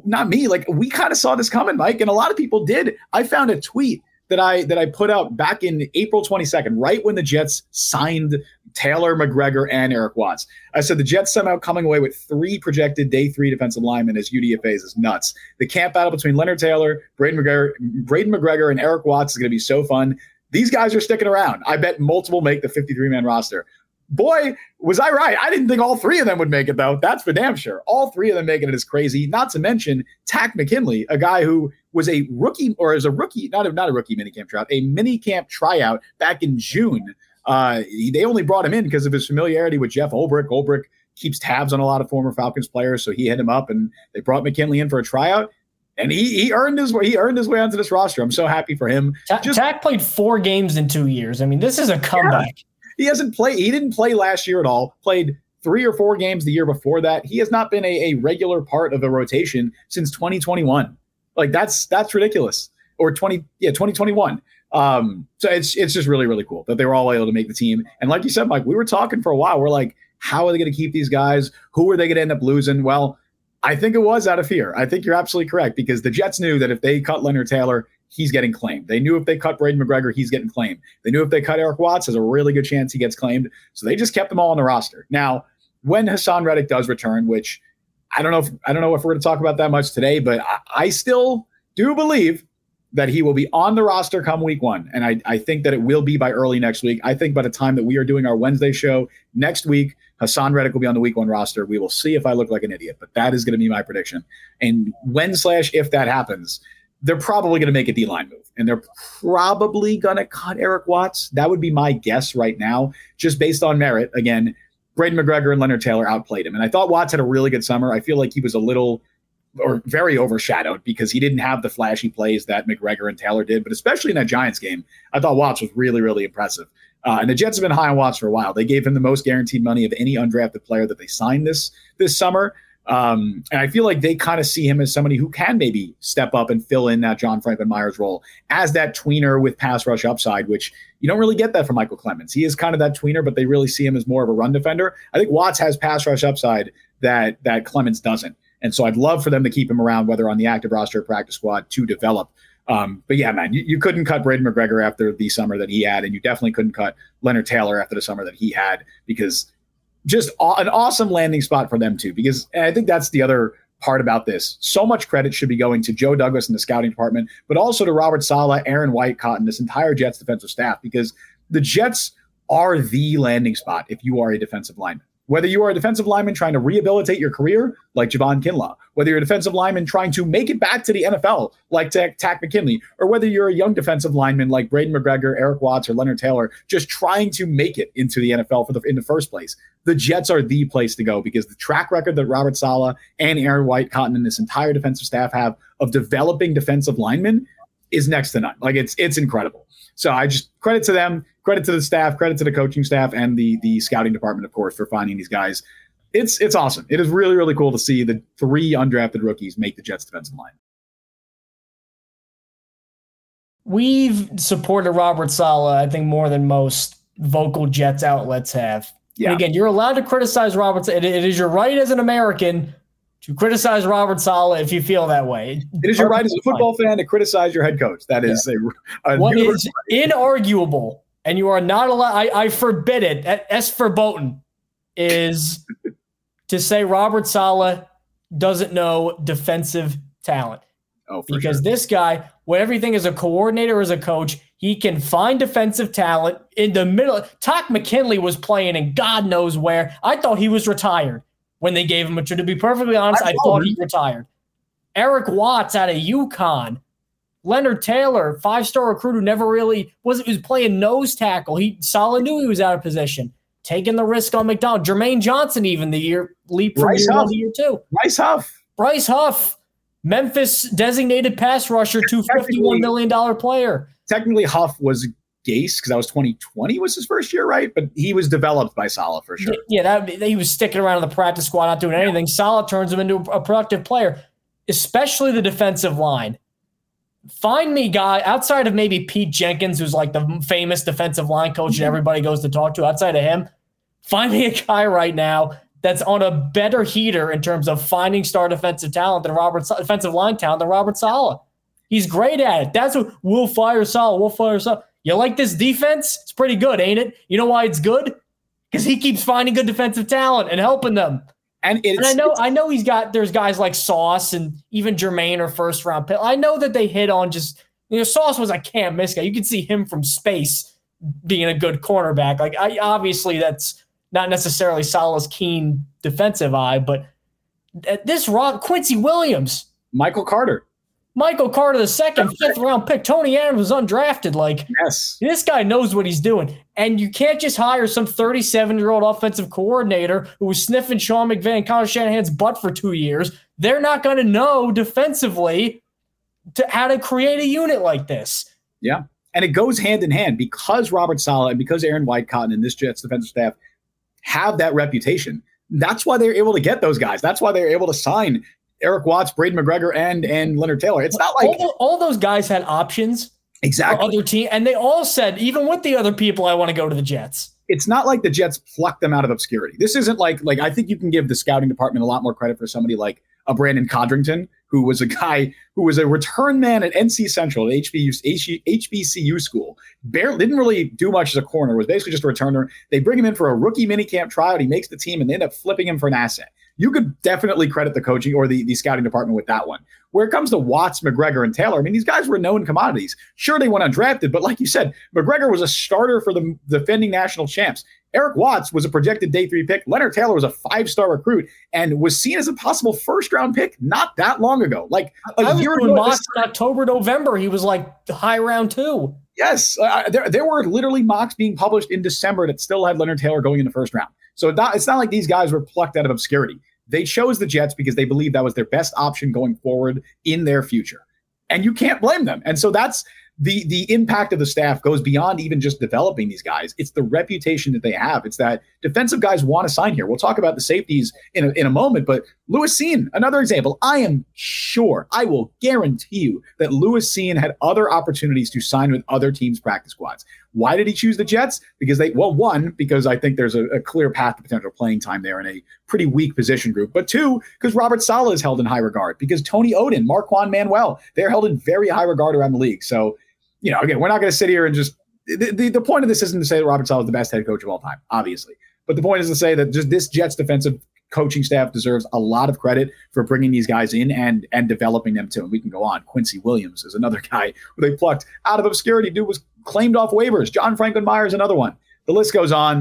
of saw this coming, Mike, and a lot of people did. I found a tweet that I put out back in April 22nd, right when the Jets signed Taylor, McGregor, and Eric Watts. I said the Jets somehow coming away with 3 projected day 3 defensive linemen as UDFAs is nuts. The camp battle between Leonard Taylor, Braden McGregor, and Eric Watts is going to be so fun. These guys are sticking around. I bet multiple make the 53-man roster. Boy, was I right. I didn't think all 3 of them would make it, though. That's for damn sure. All 3 of them making it is crazy. Not to mention Takk McKinley, a guy who was a rookie, or is a rookie, not a rookie minicamp tryout, a minicamp tryout back in June. They only brought him in because of his familiarity with Jeff Ulbrich. Ulbrich keeps tabs on a lot of former Falcons players, so he hit him up, and they brought McKinley in for a tryout. And he earned his way onto this roster. I'm so happy for him. Takk played 4 games in 2 years. I mean, this is a comeback. Yeah. He didn't play last year at all. Played 3 or 4 games the year before that. He has not been a regular part of the rotation since 2021. Like that's ridiculous. Or 2021. So it's just really, really cool that they were all able to make the team. And like you said, Mike, we were talking for a while. We're like, how are they going to keep these guys? Who are they going to end up losing? Well, I think it was out of fear. I think you're absolutely correct, because the Jets knew that if they cut Leonard Taylor, he's getting claimed. They knew if they cut Braden McGregor, he's getting claimed. They knew if they cut Eric Watts, there's a really good chance he gets claimed. So they just kept them all on the roster. Now, when Hassan Reddick does return, which I don't know if we're going to talk about that much today, but I still do believe that he will be on the roster come week 1. And I think that it will be by early next week. I think by the time that we are doing our Wednesday show next week, Hassan Reddick will be on the week 1 roster. We will see if I look like an idiot, but that is going to be my prediction. And if that happens, they're probably going to make a D-line move, and they're probably going to cut Eric Watts. That would be my guess right now, just based on merit. Again, Braden McGregor and Leonard Taylor outplayed him. And I thought Watts had a really good summer. I feel like he was a little or very overshadowed because he didn't have the flashy plays that McGregor and Taylor did. But especially in that Giants game, I thought Watts was really, really impressive. And the Jets have been high on Watts for a while. They gave him the most guaranteed money of any undrafted player that they signed this summer. And I feel like they kind of see him as somebody who can maybe step up and fill in that John Franklin Myers role as that tweener with pass rush upside, which you don't really get that from Michael Clemens. He is kind of that tweener, but they really see him as more of a run defender. I think Watts has pass rush upside that Clemens doesn't. And so I'd love for them to keep him around, whether on the active roster or practice squad, to develop. But yeah, man, you couldn't cut Braden McGregor after the summer that he had, and you definitely couldn't cut Leonard Taylor after the summer that he had, because just an awesome landing spot for them too. Because I think that's the other part about this. So much credit should be going to Joe Douglas and the scouting department, but also to Robert Saleh, Aaron White, Cotton, this entire Jets defensive staff, because the Jets are the landing spot if you are a defensive lineman. Whether you are a defensive lineman trying to rehabilitate your career, like Javon Kinlaw, whether you're a defensive lineman trying to make it back to the NFL, like Takk McKinley, or whether you're a young defensive lineman like Braden McGregor, Eric Watts, or Leonard Taylor, just trying to make it into the NFL in the first place, the Jets are the place to go because the track record that Robert Saleh and Aaron White, Cotton, and this entire defensive staff have of developing defensive linemen is next to none. Like it's incredible. So I just credit to them, credit to the staff, credit to the coaching staff and the scouting department, of course, for finding these guys. It's awesome. It is really, really cool to see the 3 undrafted rookies make the Jets defensive line. We've supported Robert Saleh, I think, more than most vocal Jets outlets have. Yeah. And again, you're allowed to criticize Robert Saleh. It is your right as an American to criticize Robert Saleh if you feel that way. It is your right as a football fan to criticize your head coach. That is what is inarguable, and you are not allowed. I forbid it. S verboten is to say Robert Saleh doesn't know defensive talent. Oh, because this guy, everything as a coordinator, as a coach, he can find defensive talent in the middle. Takk McKinley was playing in God knows where. I thought he was retired when they gave him a trade. To be perfectly honest, I thought he retired. Eric Watts out of UConn. Leonard Taylor, 5-star recruit who never really was playing nose tackle. Saleh knew he was out of position. Taking the risk on McDonald. Jermaine Johnson even leaped from year 1 to year 2. Bryce Huff. Memphis designated pass rusher, $251 million player. Technically, Huff was Gase because that was 2020 was his first year, right? But he was developed by Saleh for sure. Yeah, he was sticking around in the practice squad, not doing anything. Saleh turns him into a productive player, especially the defensive line. Find me guy outside of maybe Pete Jenkins, who's like the famous defensive line coach and everybody goes to talk to. Outside of him, find me a guy right now that's on a better heater in terms of finding star defensive talent defensive line talent than Robert Saleh. He's great at it. That's what we'll fire Saleh. You like this defense? It's pretty good, ain't it? You know why it's good? Because he keeps finding good defensive talent and helping them. And I know there's guys like Sauce and even Jermaine or first round pick. I know that they hit on Sauce was a can't miss guy. You could see him from space being a good cornerback. Like obviously that's not necessarily Saleh's keen defensive eye, but at this Quincy Williams, Michael Carter the second, 5th round pick. Tony Adams was undrafted. Yes, this guy knows what he's doing. And you can't just hire some 37-year-old offensive coordinator who was sniffing Sean McVay and Kyle Shanahan's butt for 2 years. They're not going to know defensively how to create a unit like this. Yeah, and it goes hand in hand because Robert Saleh and because Aaron White, Cotton, and this Jets defensive staff have that reputation. That's why they're able to get those guys. That's why they're able to sign Eric Watts, Braden McGregor, and Leonard Taylor. It's not like all those guys had options. Exactly. For other team, and they all said, even with the other people, I want to go to the Jets. It's not like the Jets plucked them out of obscurity. This isn't like I think you can give the scouting department a lot more credit for somebody like a Brandon Codrington, who was a guy who was a return man at NC Central, HBCU school. Didn't really do much as a corner, was basically just a returner. They bring him in for a rookie minicamp tryout. He makes the team, and they end up flipping him for an asset. You could definitely credit the coaching or the scouting department with that one. Where it comes to Watts, McGregor, and Taylor, I mean, these guys were known commodities. Sure, they went undrafted, but like you said, McGregor was a starter for the defending national champs. Eric Watts was a projected day 3 pick. Leonard Taylor was a 5-star recruit and was seen as a possible first-round pick not that long ago. Like a year ago. Mocks in October, November, he was like high round 2. Yes, there were literally mocks being published in December that still had Leonard Taylor going in the first round. So it's not like these guys were plucked out of obscurity. They chose the Jets because they believed that was their best option going forward in their future. And you can't blame them. And so that's the impact of the staff goes beyond even just developing these guys. It's the reputation that they have. It's that defensive guys want to sign here. We'll talk about the safeties in a moment, but Lewis Cine, another example. I am sure, I will guarantee you that Lewis Cine had other opportunities to sign with other teams' practice squads. Why did he choose the Jets? Because because I think there's a clear path to potential playing time there in a pretty weak position group. But 2, because Robert Saleh is held in high regard. Because Tony Oden, Marquand Manuel, they're held in very high regard around the league. So, again, we're not going to sit here and just the point of this isn't to say that Robert Saleh is the best head coach of all time, obviously. But the point is to say that just this Jets defensive coaching staff deserves a lot of credit for bringing these guys in and developing them too. And we can go on. Quincy Williams is another guy who they plucked out of obscurity. Dude was claimed off waivers. John Franklin Myers, another one. The list goes on.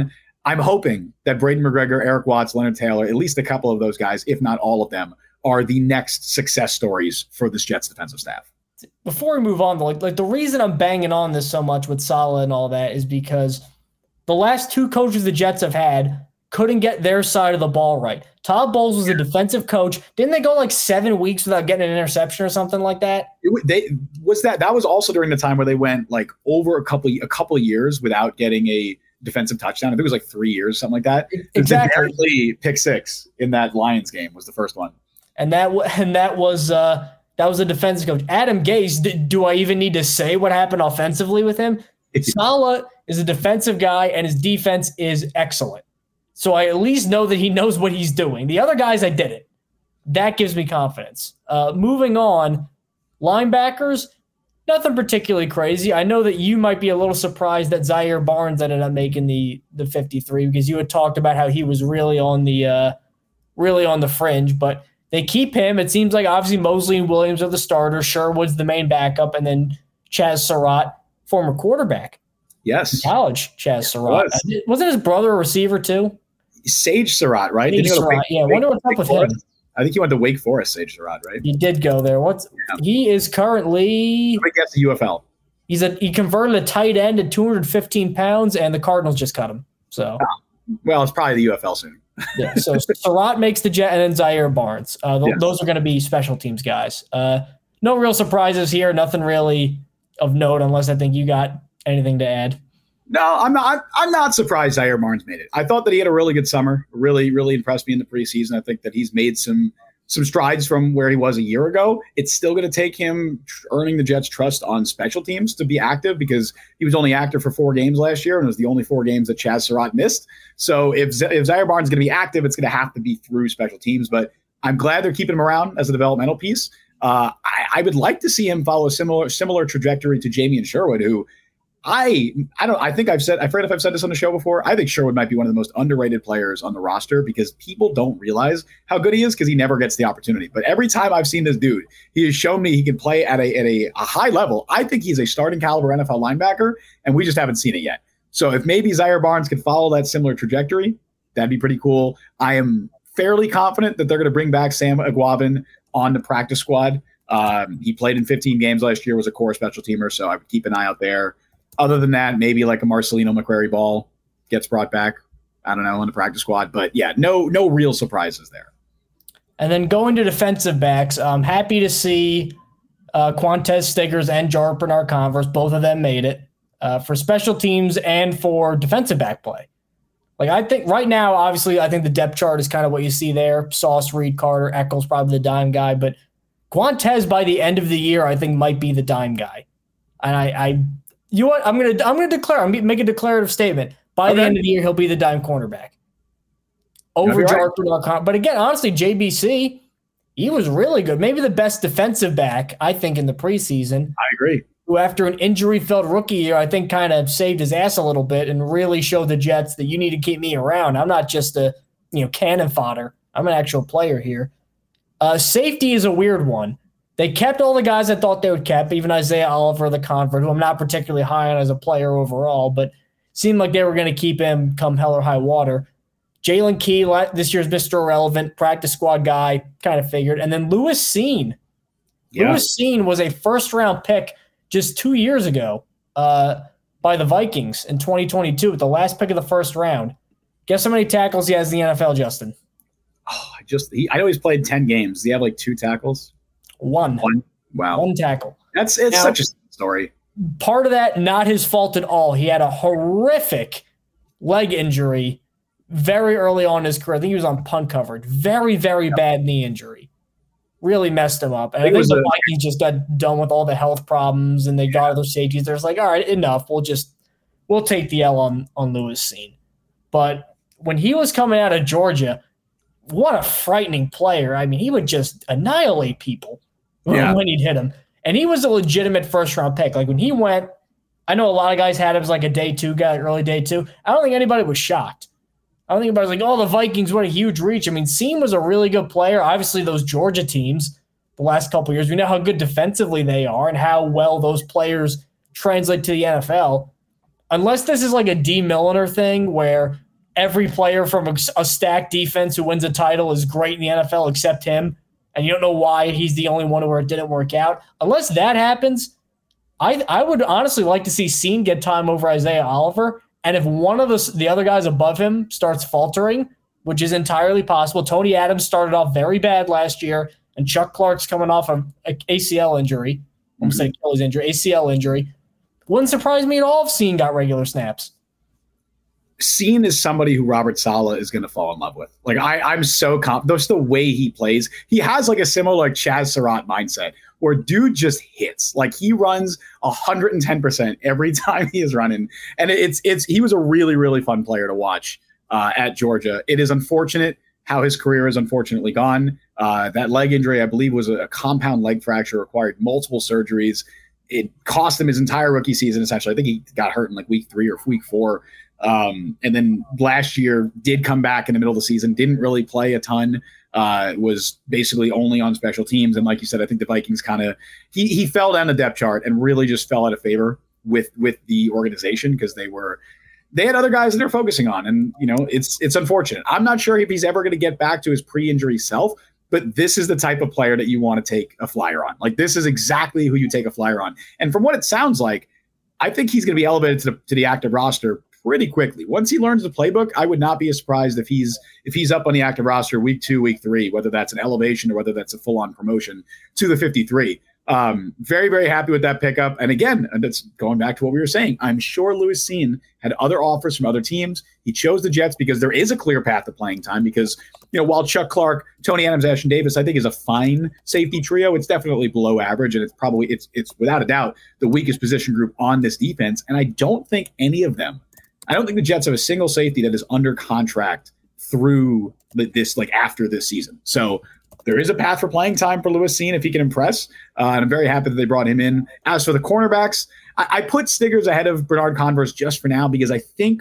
I'm hoping that Braden McGregor, Eric Watts, Leonard Taylor, at least a couple of those guys, if not all of them, are the next success stories for this Jets defensive staff. Before we move on, like the reason I'm banging on this so much with Saleh and all that is because the last two coaches the Jets have had couldn't get their side of the ball right. Todd Bowles was a defensive coach. Didn't they go like 7 weeks without getting an interception or something like that? That was also during the time where they went like over a couple of years without getting a defensive touchdown. I think it was like 3 years, something like that. Exactly. Pick six in that Lions game was the first one. And that was a defensive coach. Adam Gase, do I even need to say what happened offensively with him? Saleh is a defensive guy, and his defense is excellent. So I at least know that he knows what he's doing. The other guys, I didn't. That gives me confidence. Moving on, linebackers, nothing particularly crazy. I know that you might be a little surprised that Zaire Barnes ended up making the 53 because you had talked about how he was really on the fringe, but they keep him. It seems like obviously Mosley and Williams are the starters. Sherwood's the main backup, and then Chaz Surratt, former quarterback. Yes. In college, Chaz Surratt. Wasn't his brother a receiver too? Sage Surratt, right? Sage Surratt, yeah. I wonder what's up with him. I think he went to Wake Forest, Sage Surratt, right? He did go there. He is currently I guess the UFL. He converted a tight end at 215 pounds, and the Cardinals just cut him. So well, it's probably the UFL soon. Yeah, so Surratt makes the Jet, and then Zaire Barnes. Those are going to be special teams guys. No real surprises here. Nothing really of note, unless I think you got anything to add. No, I'm not surprised Zaire Barnes made it. I thought that he had a really good summer. Really, really impressed me in the preseason. I think that he's made some strides from where he was a year ago. It's still going to take him earning the Jets' trust on special teams to be active because he was only active for 4 games last year, and it was the only 4 games that Chaz Surratt missed. So if Zaire Barnes is going to be active, it's going to have to be through special teams. But I'm glad they're keeping him around as a developmental piece. I would like to see him follow a similar trajectory to Jamion Sherwood, who I forget if I've said this on the show before. I think Sherwood might be one of the most underrated players on the roster because people don't realize how good he is because he never gets the opportunity. But every time I've seen this dude, he has shown me he can play at a high level. I think he's a starting caliber NFL linebacker, and we just haven't seen it yet. So if maybe Zaire Barnes could follow that similar trajectory, that'd be pretty cool. I am fairly confident that they're going to bring back Sam Aguavin on the practice squad. He played in 15 games last year, was a core special teamer, so I would keep an eye out there. Other than that, maybe like a Marcelino McQuarrie Ball gets brought back, I don't know, on the practice squad. But yeah, no real surprises there. And then going to defensive backs, I'm happy to see Quantez Stiggers and Jar Bernard Converse, both of them made it for special teams and for defensive back play. Like I think right now, obviously, I think the depth chart is kind of what you see there. Sauce, Reed, Carter, Eccles, probably the dime guy. But Quantez by the end of the year, I think might be the dime guy. And you know what? I'm gonna make a declarative statement. By the end of the year, he'll be the dime cornerback over Jar Bernard. But again, honestly, JBC, he was really good. Maybe the best defensive back, I think, in the preseason. I agree. Who, after an injury-filled rookie year, I think kind of saved his ass a little bit and really showed the Jets that you need to keep me around. I'm not just a cannon fodder. I'm an actual player here. Safety is a weird one. They kept all the guys I thought they would keep, even Isaiah Oliver, the convert, who I'm not particularly high on as a player overall, but seemed like they were going to keep him come hell or high water. Jalen Key, this year's Mr. Irrelevant, practice squad guy, kind of figured. And then Lewis Cine. Yeah. Lewis Cine was a first-round pick just 2 years ago by the Vikings in 2022 with the last pick of the first round. Guess how many tackles he has in the NFL, Justin? Oh, I know he's played 10 games. Does he have like 2 tackles? One. Wow. 1 tackle. It's such a story. Part of that, not his fault at all. He had a horrific leg injury very early on in his career. I think he was on punt coverage. Very, very bad knee injury. Really messed him up. And I think the Vikings just got done with all the health problems and they got other safeties. They're like, all right, enough. We'll take the L on Lewis Cine. But when he was coming out of Georgia, what a frightening player. I mean, he would just annihilate people when he'd hit him. And he was a legitimate first-round pick. Like, when he went, I know a lot of guys had him as like a day 2 guy, early day 2. I don't think anybody was shocked. I don't think anybody was like, oh, the Vikings, what a huge reach. I mean, Cine was a really good player. Obviously, those Georgia teams the last couple of years, we know how good defensively they are and how well those players translate to the NFL. Unless this is like a D. Milliner thing where every player from a stacked defense who wins a title is great in the NFL except him, and you don't know why he's the only one where it didn't work out. Unless that happens, I would honestly like to see Cine get time over Isaiah Oliver, and if one of the other guys above him starts faltering, which is entirely possible. Tony Adams started off very bad last year, and Chuck Clark's coming off an ACL injury. I'm saying Achilles injury, ACL injury. Wouldn't surprise me at all if Cine got regular snaps. Cine is somebody who Robert Saleh is going to fall in love with. Like I'm so confident. That's the way he plays. He has like a similar like Chaz Surratt mindset where dude just hits. Like he runs 110% every time he is running. And he was a really, really fun player to watch at Georgia. It is unfortunate how his career is unfortunately gone. That leg injury, I believe, was a compound leg fracture, required multiple surgeries. It cost him his entire rookie season, essentially. I think he got hurt in like week 3 or week 4. And then last year did come back in the middle of the season, didn't really play a ton, was basically only on special teams. And like you said, I think the Vikings he fell down the depth chart and really just fell out of favor with the organization because they had other guys that they're focusing on. And, it's unfortunate. I'm not sure if he's ever going to get back to his pre-injury self, but this is the type of player that you want to take a flyer on. Like this is exactly who you take a flyer on. And from what it sounds like, I think he's going to be elevated to the active roster pretty quickly. Once he learns the playbook, I would not be surprised if he's up on the active roster week 2, week 3, whether that's an elevation or whether that's a full-on promotion to the 53. Very, very happy with that pickup. And again, that's going back to what we were saying. I'm sure Lewis Cine had other offers from other teams. He chose the Jets because there is a clear path to playing time because, while Chuck Clark, Tony Adams, Ashton Davis, I think is a fine safety trio, it's definitely below average. And it's without a doubt the weakest position group on this defense. And I don't think the Jets have a single safety that is under contract through this, like after this season. So there is a path for playing time for Lewis Cine if he can impress. And I'm very happy that they brought him in. As for the cornerbacks, I put Stiggers ahead of Bernard Converse just for now because I think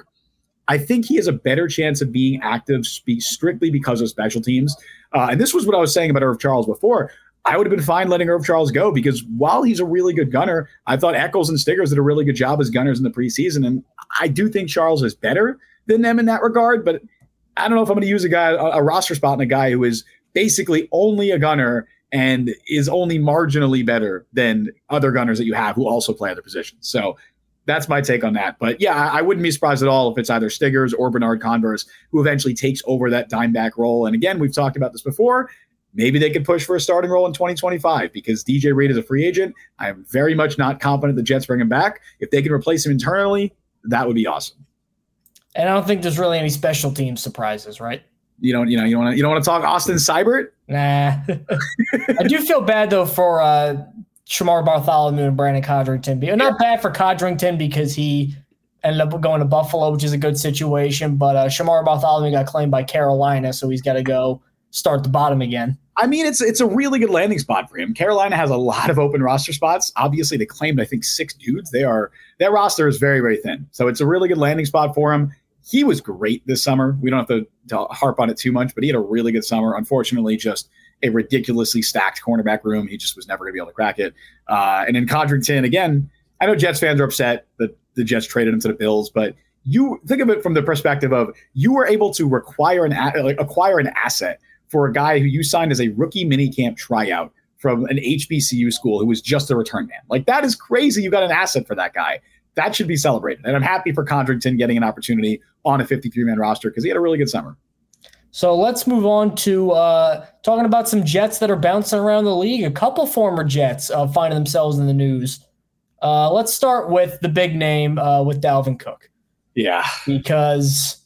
he has a better chance of being active strictly because of special teams. And this was what I was saying about Irv Charles before. I would have been fine letting Irv Charles go because while he's a really good gunner, I thought Eccles and Stiggers did a really good job as gunners in the preseason. And I do think Charles is better than them in that regard, but I don't know if I'm going to use a roster spot in a guy who is basically only a gunner and is only marginally better than other gunners that you have who also play other positions. So that's my take on that. But yeah, I wouldn't be surprised at all if it's either Stiggers or Bernard Converse who eventually takes over that dime back role. And again, we've talked about this before. Maybe they could push for a starting role in 2025 because DJ Reed is a free agent. I'm very much not confident the Jets bring him back. If they can replace him internally, that would be awesome. And I don't think there's really any special team surprises, right? You don't want to talk Austin Seibert? Nah. I do feel bad though for Shamar Bartholomew and Brandon Codrington. Not bad for Codrington because he ended up going to Buffalo, which is a good situation. But Shamar Bartholomew got claimed by Carolina, so he's got to go start the bottom again. I mean, it's a really good landing spot for him. Carolina has a lot of open roster spots. Obviously, they claimed, I think, 6 dudes. Their roster is very, very thin. So it's a really good landing spot for him. He was great this summer. We don't have to harp on it too much, but he had a really good summer. Unfortunately, just a ridiculously stacked cornerback room. He just was never going to be able to crack it. And in Codrington, again, I know Jets fans are upset that the Jets traded him to the Bills, but you think of it from the perspective of you were able to acquire an asset for a guy who you signed as a rookie minicamp tryout from an HBCU school who was just a return man. Like, that is crazy. You got an asset for that guy. That should be celebrated. And I'm happy for Codrington getting an opportunity on a 53-man roster because he had a really good summer. So let's move on to talking about some Jets that are bouncing around the league. A couple former Jets finding themselves in the news. Let's start with the big name with Dalvin Cook. Yeah. Because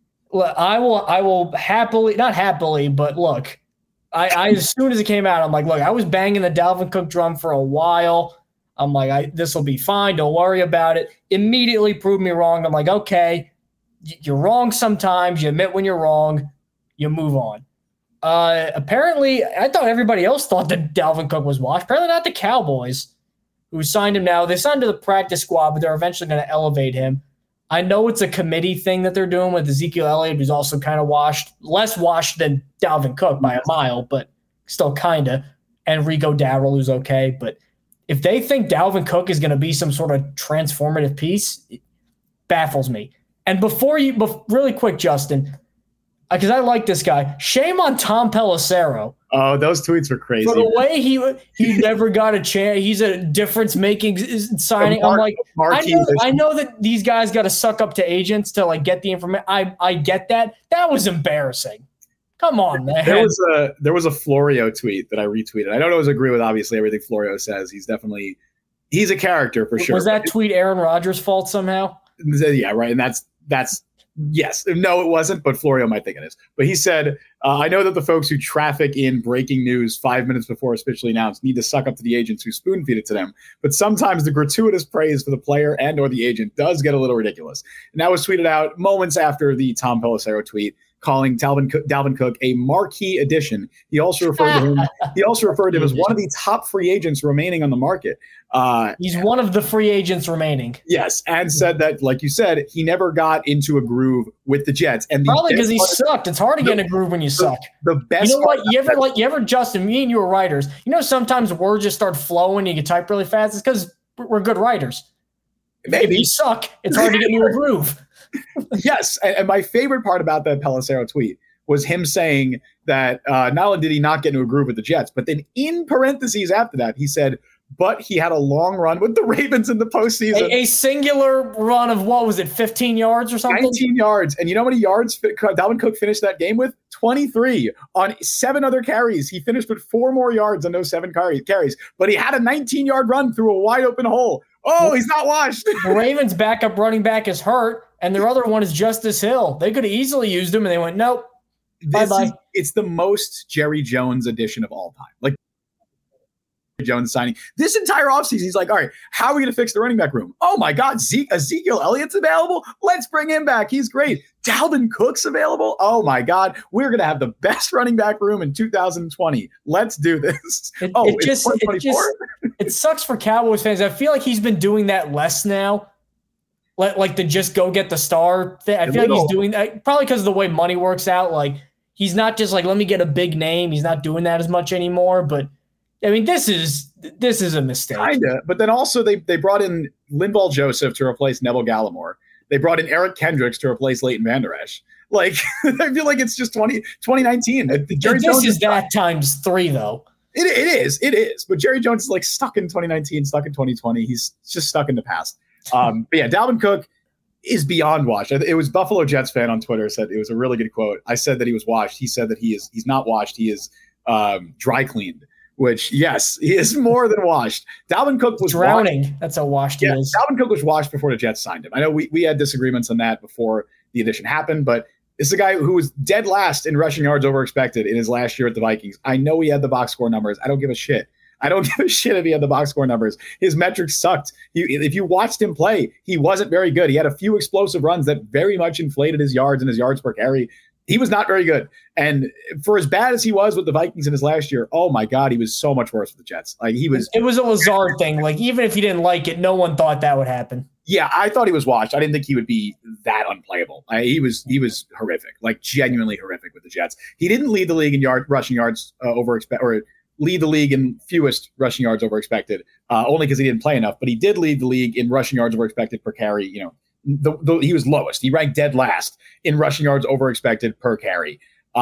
I will happily, not happily, but look, I as soon as it came out, I'm like, look, I was banging the Dalvin Cook drum for a while. I'm like, this will be fine. Don't worry about it. Immediately proved me wrong. I'm like, okay, you're wrong sometimes. You admit when you're wrong. You move on. Apparently, I thought everybody else thought that Dalvin Cook was washed. Apparently not the Cowboys who signed him now. They signed to the practice squad, but they're eventually going to elevate him. I know it's a committee thing that they're doing with Ezekiel Elliott, who's also kind of washed, less washed than Dalvin Cook by a mile, but still kind of. And Rico Dowdle, who's okay. But if they think Dalvin Cook is going to be some sort of transformative piece, it baffles me. And really quick, Justin, because I like this guy. Shame on Tom Pelissero. Oh, those tweets were crazy. For the way he never got a chance. He's a difference-making signing. I'm like, I know that these guys got to suck up to agents to like get the information. I get that. That was embarrassing. Come on, man. There was a Florio tweet that I retweeted. I don't always agree with obviously everything Florio says. He's a character for sure. Was that tweet Aaron Rodgers' fault somehow? Yeah, right. And that's yes. No, it wasn't, but Florio might think it is. But he said, I know that the folks who traffic in breaking news 5 minutes before it's officially announced need to suck up to the agents who spoon feed it to them. But sometimes the gratuitous praise for the player and or the agent does get a little ridiculous. And that was tweeted out moments after the Tom Pelissero tweet, calling Dalvin Cook a marquee addition. He also referred to him. He also referred to him as one of the top free agents remaining on the market. He's one of the free agents remaining. Yes, and said that, like you said, he never got into a groove with the Jets, and probably because he sucked. It's hard to get in a groove when you suck. The best. You know what? You ever, Justin? Me and you are writers. You know, sometimes words just start flowing. And you can type really fast. It's because we're good writers. Maybe. If you suck, it's hard to get into a groove. Yes, and my favorite part about that Pelissero tweet was him saying that not only did he not get into a groove with the Jets, but then in parentheses after that, he said, but he had a long run with the Ravens in the postseason. A singular run of, what was it, 15 yards or something? 19 yards. And you know how many yards Dalvin Cook finished that game with? 23 on 7 other carries. He finished with 4 more yards on those 7 carries. But he had a 19-yard run through a wide open hole. Oh, he's not washed. The Ravens' backup running back is hurt, and their other one is Justice Hill. They could have easily used him, and they went, nope. Bye-bye. It's the most Jerry Jones edition of all time. Like, Jones signing this entire offseason. He's like, all right, how are we going to fix the running back room? Oh my God, Ezekiel Elliott's available. Let's bring him back. He's great. Dalvin Cook's available. Oh my God, we're going to have the best running back room in 2020. Let's do this. It sucks for Cowboys fans. I feel like he's been doing that less now. Like to just go get the star thing. I feel like he's doing that probably because of the way money works out. Like he's not just like, let me get a big name. He's not doing that as much anymore, but I mean, this is a mistake. Kinda, but then also they brought in Linval Joseph to replace Neville Gallimore. They brought in Eric Kendricks to replace Leighton Vander Esch. Like, I feel like it's just 2019. Jerry Jones is that times 3, though. It is. But Jerry Jones is like stuck in 2019, stuck in 2020. He's just stuck in the past. But yeah, Dalvin Cook is beyond washed. It was Buffalo Jets fan on Twitter said it was a really good quote. I said that he was washed. He said that he's not washed. He is dry cleaned. Which, yes, he is more than washed. Dalvin Cook was drowning. Washed. That's how washed he is. Dalvin Cook was washed before the Jets signed him. I know we had disagreements on that before the addition happened, but this is a guy who was dead last in rushing yards over expected in his last year at the Vikings. I know he had the box score numbers. I don't give a shit. I don't give a shit if he had the box score numbers. His metrics sucked. If you watched him play, he wasn't very good. He had a few explosive runs that very much inflated his yards and his yards per carry. He was not very good. And for as bad as he was with the Vikings in his last year, oh my God, he was so much worse with the Jets. Like It was a Lazard thing. Like even if he didn't like it, no one thought that would happen. Yeah, I thought he was washed. I didn't think he would be that unplayable. He was horrific, like genuinely horrific with the Jets. He didn't lead the league in rushing yards over expected, or lead the league in fewest rushing yards over expected, only because he didn't play enough. But he did lead the league in rushing yards over expected per carry. You know, he was lowest. He ranked dead last in rushing yards over expected per carry.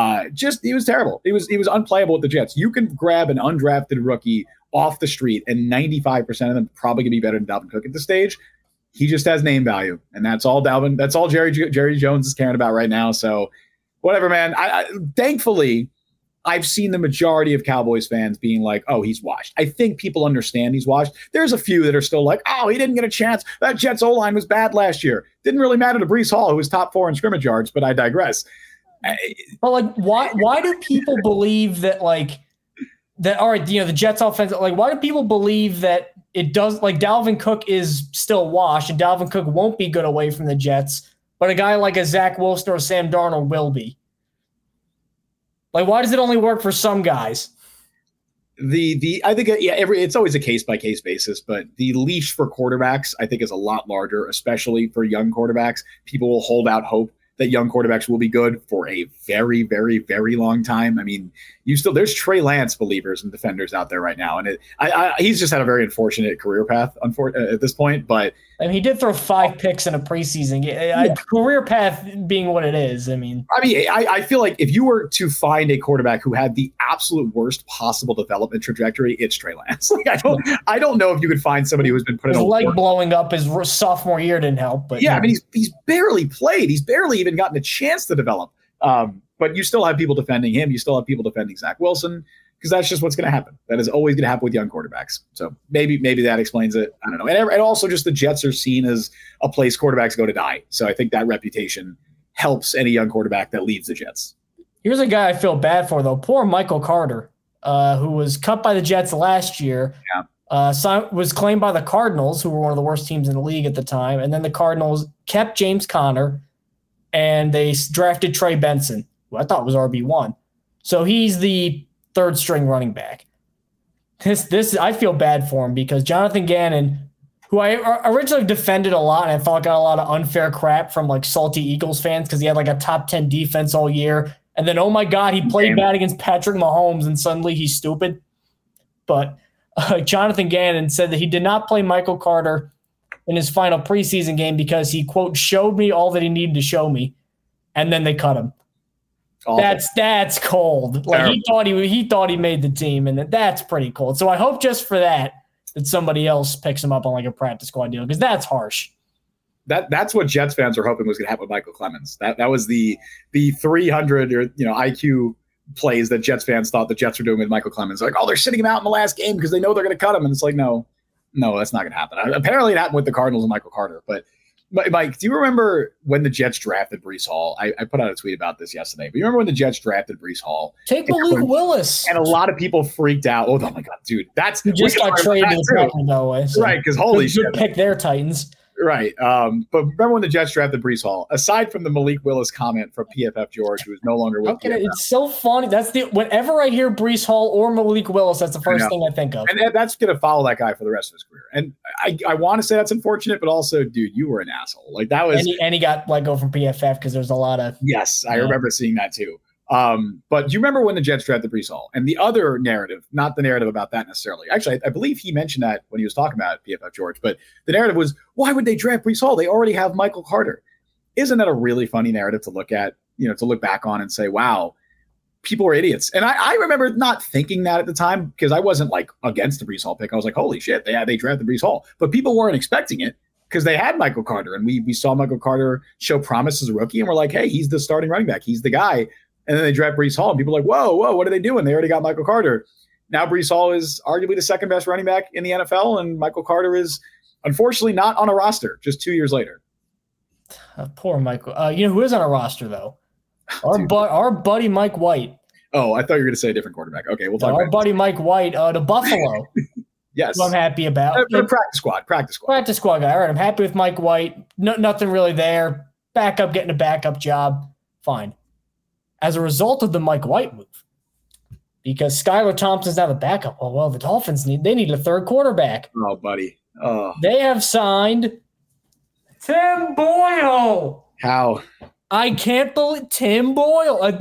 He was terrible. He was unplayable with the Jets. You can grab an undrafted rookie off the street, and 95% of them probably going to be better than Dalvin Cook at this stage. He just has name value, and that's all Jerry Jones is caring about right now. So whatever, man. Thankfully, I've seen the majority of Cowboys fans being like, oh, he's washed. I think people understand he's washed. There's a few that are still like, oh, he didn't get a chance. That Jets O-line was bad last year. Didn't really matter to Breece Hall, who was top 4 in scrimmage yards, but I digress. But like, why do people believe that all right, you know, the Jets offense, like, why do people believe that it does, like, Dalvin Cook is still washed and Dalvin Cook won't be good away from the Jets, but a guy like a Zach Wilson or Sam Darnold will be? Like, why does it only work for some guys? I think it's always a case by case basis, but the leash for quarterbacks I think is a lot larger, especially for young quarterbacks. People will hold out hope that young quarterbacks will be good for a very, very, very long time. I mean, there's Trey Lance believers and defenders out there right now, and he's just had a very unfortunate career path at this point. But he did throw 5 picks in a preseason game. Career path being what it is. I feel like if you were to find a quarterback who had the absolute worst possible development trajectory, it's Trey Lance. Like I don't know if you could find somebody who's been put in his leg blowing up his sophomore year didn't help. But I mean, he's barely played. He's barely even gotten a chance to develop. But you still have people defending him. You still have people defending Zach Wilson, because that's just what's going to happen. That is always going to happen with young quarterbacks. So maybe that explains it. I don't know. And also just the Jets are seen as a place quarterbacks go to die. So I think that reputation helps any young quarterback that leads the Jets. Here's a guy I feel bad for, though. Poor Michael Carter, who was cut by the Jets last year. Yeah. Was claimed by the Cardinals, who were one of the worst teams in the league at the time. And then the Cardinals kept James Conner, and they drafted Trey Benson, who I thought was RB1. So he's the third string running back. This I feel bad for him, because Jonathan Gannon, who I originally defended a lot, and I thought got a lot of unfair crap from like salty Eagles fans because he had like a top 10 defense all year. And then, oh my God, he played bad against Patrick Mahomes and suddenly he's stupid. But Jonathan Gannon said that he did not play Michael Carter in his final preseason game because he, quote, showed me all that he needed to show me. And then they cut him. Awful. That's cold. Like he thought he made the team, and that's pretty cold. So I hope just for that somebody else picks him up on like a practice squad deal, because that's harsh. That's what Jets fans were hoping was going to happen with Michael Clemens. That was the 300 or IQ plays that Jets fans thought the Jets were doing with Michael Clemens. Like, oh, they're sitting him out in the last game because they know they're going to cut him, and it's like, no, that's not going to happen. Apparently, it happened with the Cardinals and Michael Carter, but. Mike, do you remember when the Jets drafted Breece Hall? I put out a tweet about this yesterday. But you remember when the Jets drafted Breece Hall? Take Malik Willis. And a lot of people freaked out. Oh my God, dude. He just got traded to the Falcons that way. So right, because holy shit. Pick their Titans. Right. But remember when the Jets drafted Breece Hall? Aside from the Malik Willis comment from PFF George, who is no longer with PFF. It's so funny. Whenever I hear Breece Hall or Malik Willis, that's the first thing I think of. And that's going to follow that guy for the rest of his career. And I want to say that's unfortunate, but also, dude, you were an asshole. Like that was. And he got let go from PFF because there's a lot of. Yes, I remember seeing that too. But do you remember when the Jets drafted Breece Hall? And the other narrative, not the narrative about that necessarily. Actually, I believe he mentioned that when he was talking about PFF George. But the narrative was, why would they draft Breece Hall? They already have Michael Carter. Isn't that a really funny narrative to look at, to look back on and say, wow, people are idiots. And I remember not thinking that at the time because I wasn't like against the Breece Hall pick. I was like, holy shit, they drafted Breece Hall. But people weren't expecting it because they had Michael Carter. And we saw Michael Carter show promise as a rookie. And we're like, hey, he's the starting running back. He's the guy. And then they draft Breece Hall, and people are like, whoa, what are they doing? They already got Michael Carter. Now Breece Hall is arguably the second best running back in the NFL, and Michael Carter is unfortunately not on a roster just 2 years later. Poor Michael. Who is on a roster, though? Our buddy Mike White. Oh, I thought you were going to say a different quarterback. Okay, we'll talk about our buddy Mike White, to Buffalo. Yes. Who I'm happy about. Practice squad guy. All right, I'm happy with Mike White. Nothing really there. Backup, getting a backup job. Fine. As a result of the Mike White move, because Skylar Thompson's now the backup. Well, the Dolphins need a third quarterback. Oh, buddy. Oh. They have signed Tim Boyle. How? I can't believe Tim Boyle.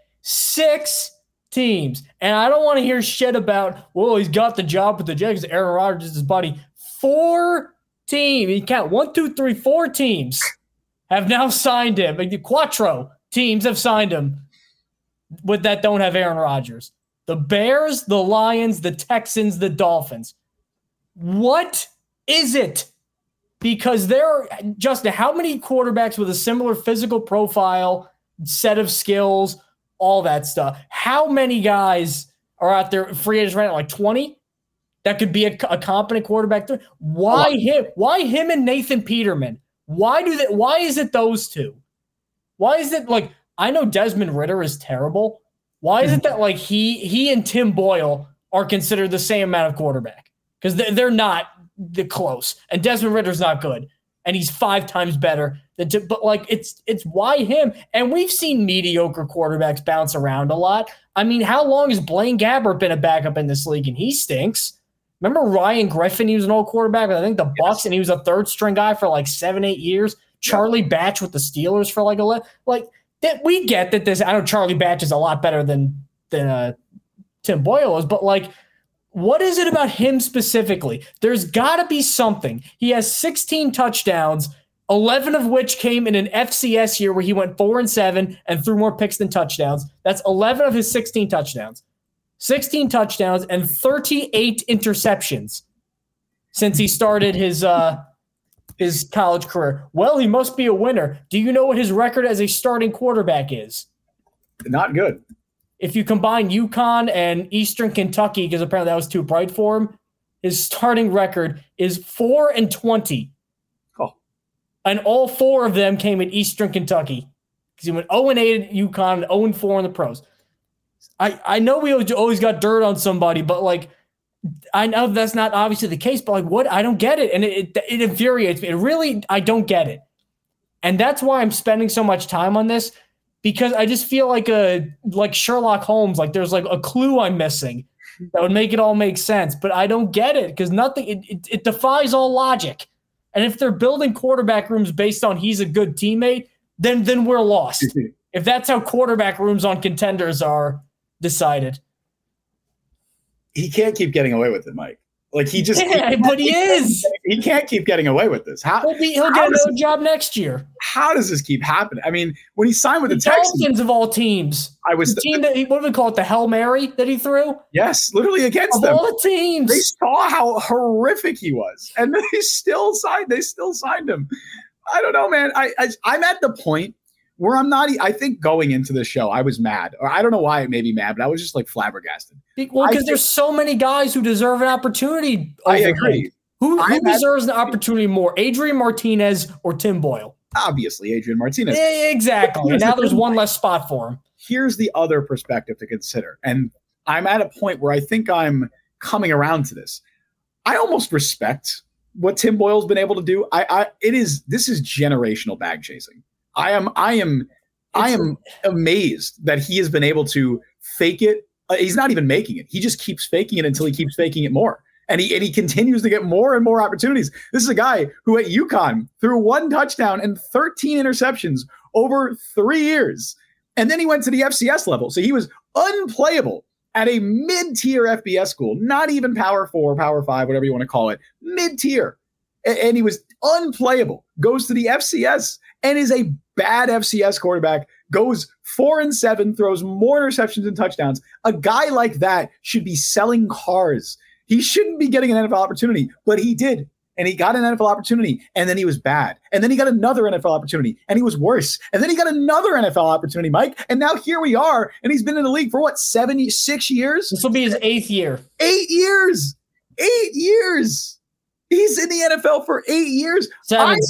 6 teams. And I don't want to hear shit about, well, he's got the job with the Jets. Aaron Rodgers is his buddy. 4 teams. You count 1, 2, 3, 4 teams have now signed him. Quattro teams have signed him. With that, don't have Aaron Rodgers. The Bears, the Lions, the Texans, the Dolphins. What is it? Because Justin, how many quarterbacks with a similar physical profile, set of skills, all that stuff? How many guys are out there free agents right now? Like 20? That could be a competent quarterback. Why him? Why him and Nathan Peterman? Why is it those two? Why is it like? I know Desmond Ridder is terrible. Why is it that like he and Tim Boyle are considered the same amount of quarterback? Because they're not close, and Desmond Ridder's not good, and he's 5 times better than Tim. But like it's why him? And we've seen mediocre quarterbacks bounce around a lot. I mean, how long has Blaine Gabbert been a backup in this league, and he stinks? Remember Ryan Griffin? He was an old quarterback, but I think the Bucs, and he was a third string guy for like 7-8 years. Charlie Batch with the Steelers for that. We get that I know Charlie Batch is a lot better than Tim Boyle is, but what is it about him specifically? There's got to be something. He has 16 touchdowns, 11 of which came in an FCS year where he went 4-7 and threw more picks than touchdowns. That's 11 of his 16 touchdowns. 16 touchdowns and 38 interceptions since he started his college career. Well, he must be a winner. Do you know what his record as a starting quarterback is? Not good. If you combine UConn and Eastern Kentucky, because apparently that was too bright for him, his starting record is 4-20. Oh. And all 4 of them came at Eastern Kentucky. Because he went 0-8 at UConn and 0-4 in the pros. I know we always got dirt on somebody, but I know that's not obviously the case, but what? I don't get it. And it infuriates me. I don't get it. And that's why I'm spending so much time on this, because I just feel like Sherlock Holmes, there's a clue I'm missing that would make it all make sense, but I don't get it because it defies all logic. And if they're building quarterback rooms based on he's a good teammate, then we're lost. If that's how quarterback rooms on contenders are decided. He can't keep getting away with it, Mike. But he is. He can't keep getting away with this. He'll get another job next year. How does this keep happening? I mean, when he signed with the Texans, Dolphins of all teams, the team that what do we call it? The Hail Mary that he threw. Yes, literally against them. All the teams, they saw how horrific he was, and they still signed him. I don't know, man. I'm at the point where I'm not. I think going into the show, I was mad, or I don't know why it made me mad, but I was just flabbergasted. Well, because there's so many guys who deserve an opportunity. I agree. Who deserves an opportunity more, Adrian Martinez or Tim Boyle? Obviously, Adrian Martinez. Yeah, exactly. And now there's one less spot for him. Here's the other perspective to consider, and I'm at a point where I think I'm coming around to this. I almost respect what Tim Boyle's been able to do. This is generational bag chasing. I am amazed that he has been able to fake it. He's not even making it. He just keeps faking it until he keeps faking it more. And he continues to get more and more opportunities. This is a guy who at UConn threw 1 touchdown and 13 interceptions over 3 years. And then he went to the FCS level. So he was unplayable at a mid-tier FBS school, not even Power 4, Power 5, whatever you want to call it, mid-tier. And he was unplayable, goes to the FCS and is a bad FCS quarterback, goes 4-7, throws more interceptions and touchdowns. A guy like that should be selling cars. He shouldn't be getting an NFL opportunity, but he did. And he got an NFL opportunity, and then he was bad. And then he got another NFL opportunity, and he was worse. And then he got another NFL opportunity, Mike. And now here we are, and he's been in the league for 6 years? This will be his 8th year. 8 years. 8 years. He's in the NFL for 8 years. 7,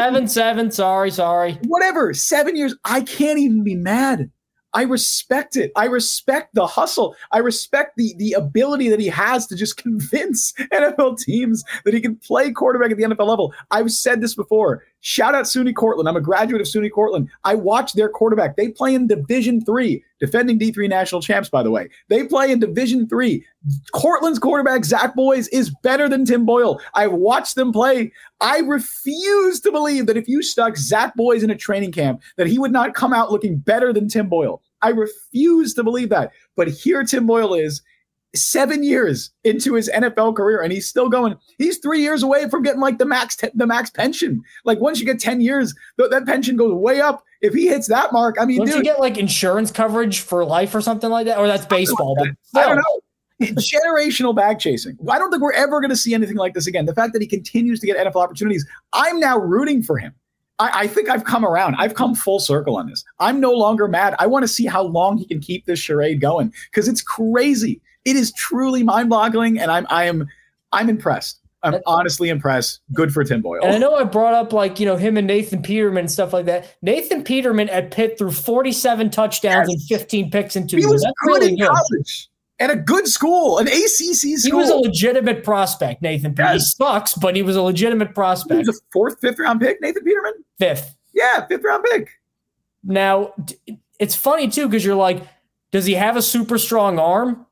sorry. Whatever, 7 years. I can't even be mad. I respect it. I respect the hustle. I respect the ability that he has to just convince NFL teams that he can play quarterback at the NFL level. I've said this before. Shout out SUNY Cortland. I'm a graduate of SUNY Cortland. I watch their quarterback. They play in Division III, defending D3 national champs, by the way. They play in Division III. Cortland's quarterback, Zach Boyes, is better than Tim Boyle. I've watched them play. I refuse to believe that if you stuck Zach Boyes in a training camp, that he would not come out looking better than Tim Boyle. I refuse to believe that. But here Tim Boyle is, 7 years into his NFL career, and he's still going. He's 3 years away from getting the max pension. Once you get 10 years, that pension goes way up. If he hits that mark, I mean, don't you get insurance coverage for life or something like that? Or that's baseball. I don't know. Generational bag chasing. I don't think we're ever going to see anything like this again. The fact that he continues to get NFL opportunities, I'm now rooting for him. I think I've come around. I've come full circle on this. I'm no longer mad. I want to see how long he can keep this charade going because it's crazy. It is truly mind-boggling, and I'm impressed. I'm honestly impressed. Good for Tim Boyle. And I know I brought up him and Nathan Peterman and stuff like that. Nathan Peterman at Pitt threw 47 touchdowns and 15 picks in 2 years. He was good in college at a good school, an ACC school. He was a legitimate prospect, Nathan Peterman. Yes. He sucks, but he was a legitimate prospect. He was a 4th, 5th round pick, Nathan Peterman? 5th. Yeah, 5th round pick. Now, it's funny, too, because you're like, does he have a super strong arm?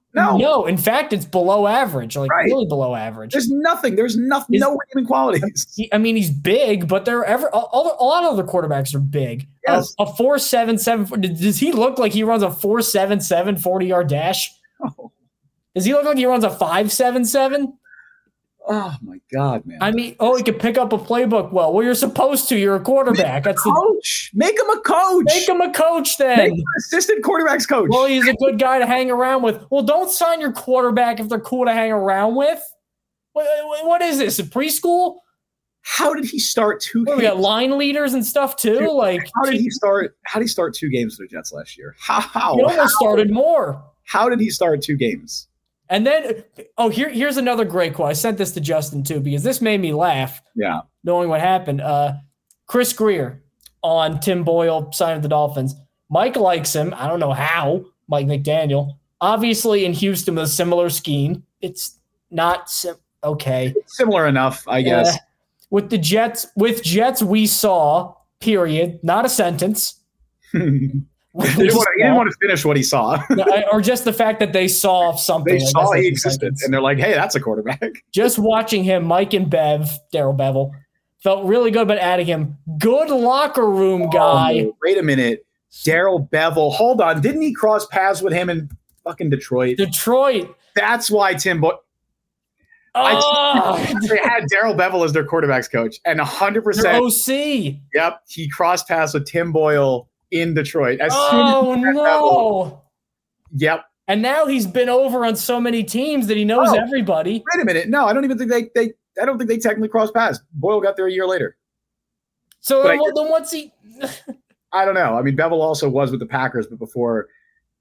No. In fact, it's below average, really below average. There's nothing. No redeeming qualities. He's big, but a lot of other quarterbacks are big. Yes. A 4.77. Does he look like he runs a 4.77 40-yard dash? Oh. Does he look like he runs a 5.77? Oh my God, man! He could pick up a playbook well. Well, you're supposed to. You're a quarterback. That's coach. Make him a coach. Make him a coach then. Make him an assistant quarterback's coach. Well, he's a good guy to hang around with. Well, don't sign your quarterback if they're cool to hang around with. What is this? A preschool? How did he start 2 games? We got line leaders and stuff too. Dude, how did he start 2 games for the Jets last year? How? He almost started more. How did he start 2 games? And then, here's another great quote. I sent this to Justin, too, because this made me laugh. Yeah. Knowing what happened. Chris Greer on Tim Boyle signing the Dolphins. Mike likes him. I don't know how. Mike McDaniel. Obviously, in Houston with a similar scheme. It's not okay. It's similar enough, I guess. With Jets, we saw, period. Not a sentence. He didn't want to finish what he saw. Or just the fact that they saw something. They saw he existed, and they're like, hey, that's a quarterback. Just watching him, Mike and Darrell Bevel, felt really good about adding him. Good locker room guy. Wait a minute. Darrell Bevel. Hold on. Didn't he cross paths with him in fucking Detroit? That's why Tim Boyle. They had Darrell Bevel as their quarterback's coach, and 100%. Their OC. Yep. He crossed paths with Tim Boyle in Detroit. No. Yep. And now he's been over on so many teams that he knows everybody. Wait a minute. No, I don't even think they technically crossed paths. Boyle got there a year later. So then what's he? I don't know. I mean, Bevel also was with the Packers, but before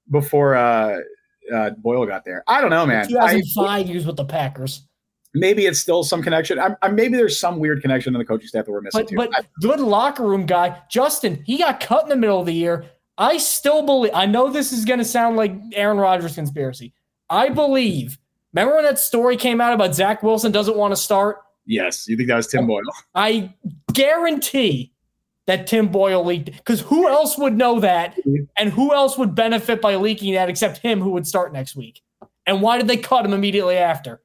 Boyle got there. I don't know, man. 2005, he was with the Packers. Maybe it's still some connection. Maybe there's some weird connection in the coaching staff that we're missing. But good locker room guy. Justin, he got cut in the middle of the year. I still believe – I know this is going to sound like Aaron Rodgers conspiracy. I believe – remember when that story came out about Zach Wilson doesn't want to start? Yes. You think that was Tim Boyle? I guarantee that Tim Boyle leaked – because who else would know that and who else would benefit by leaking that except him who would start next week? And why did they cut him immediately after?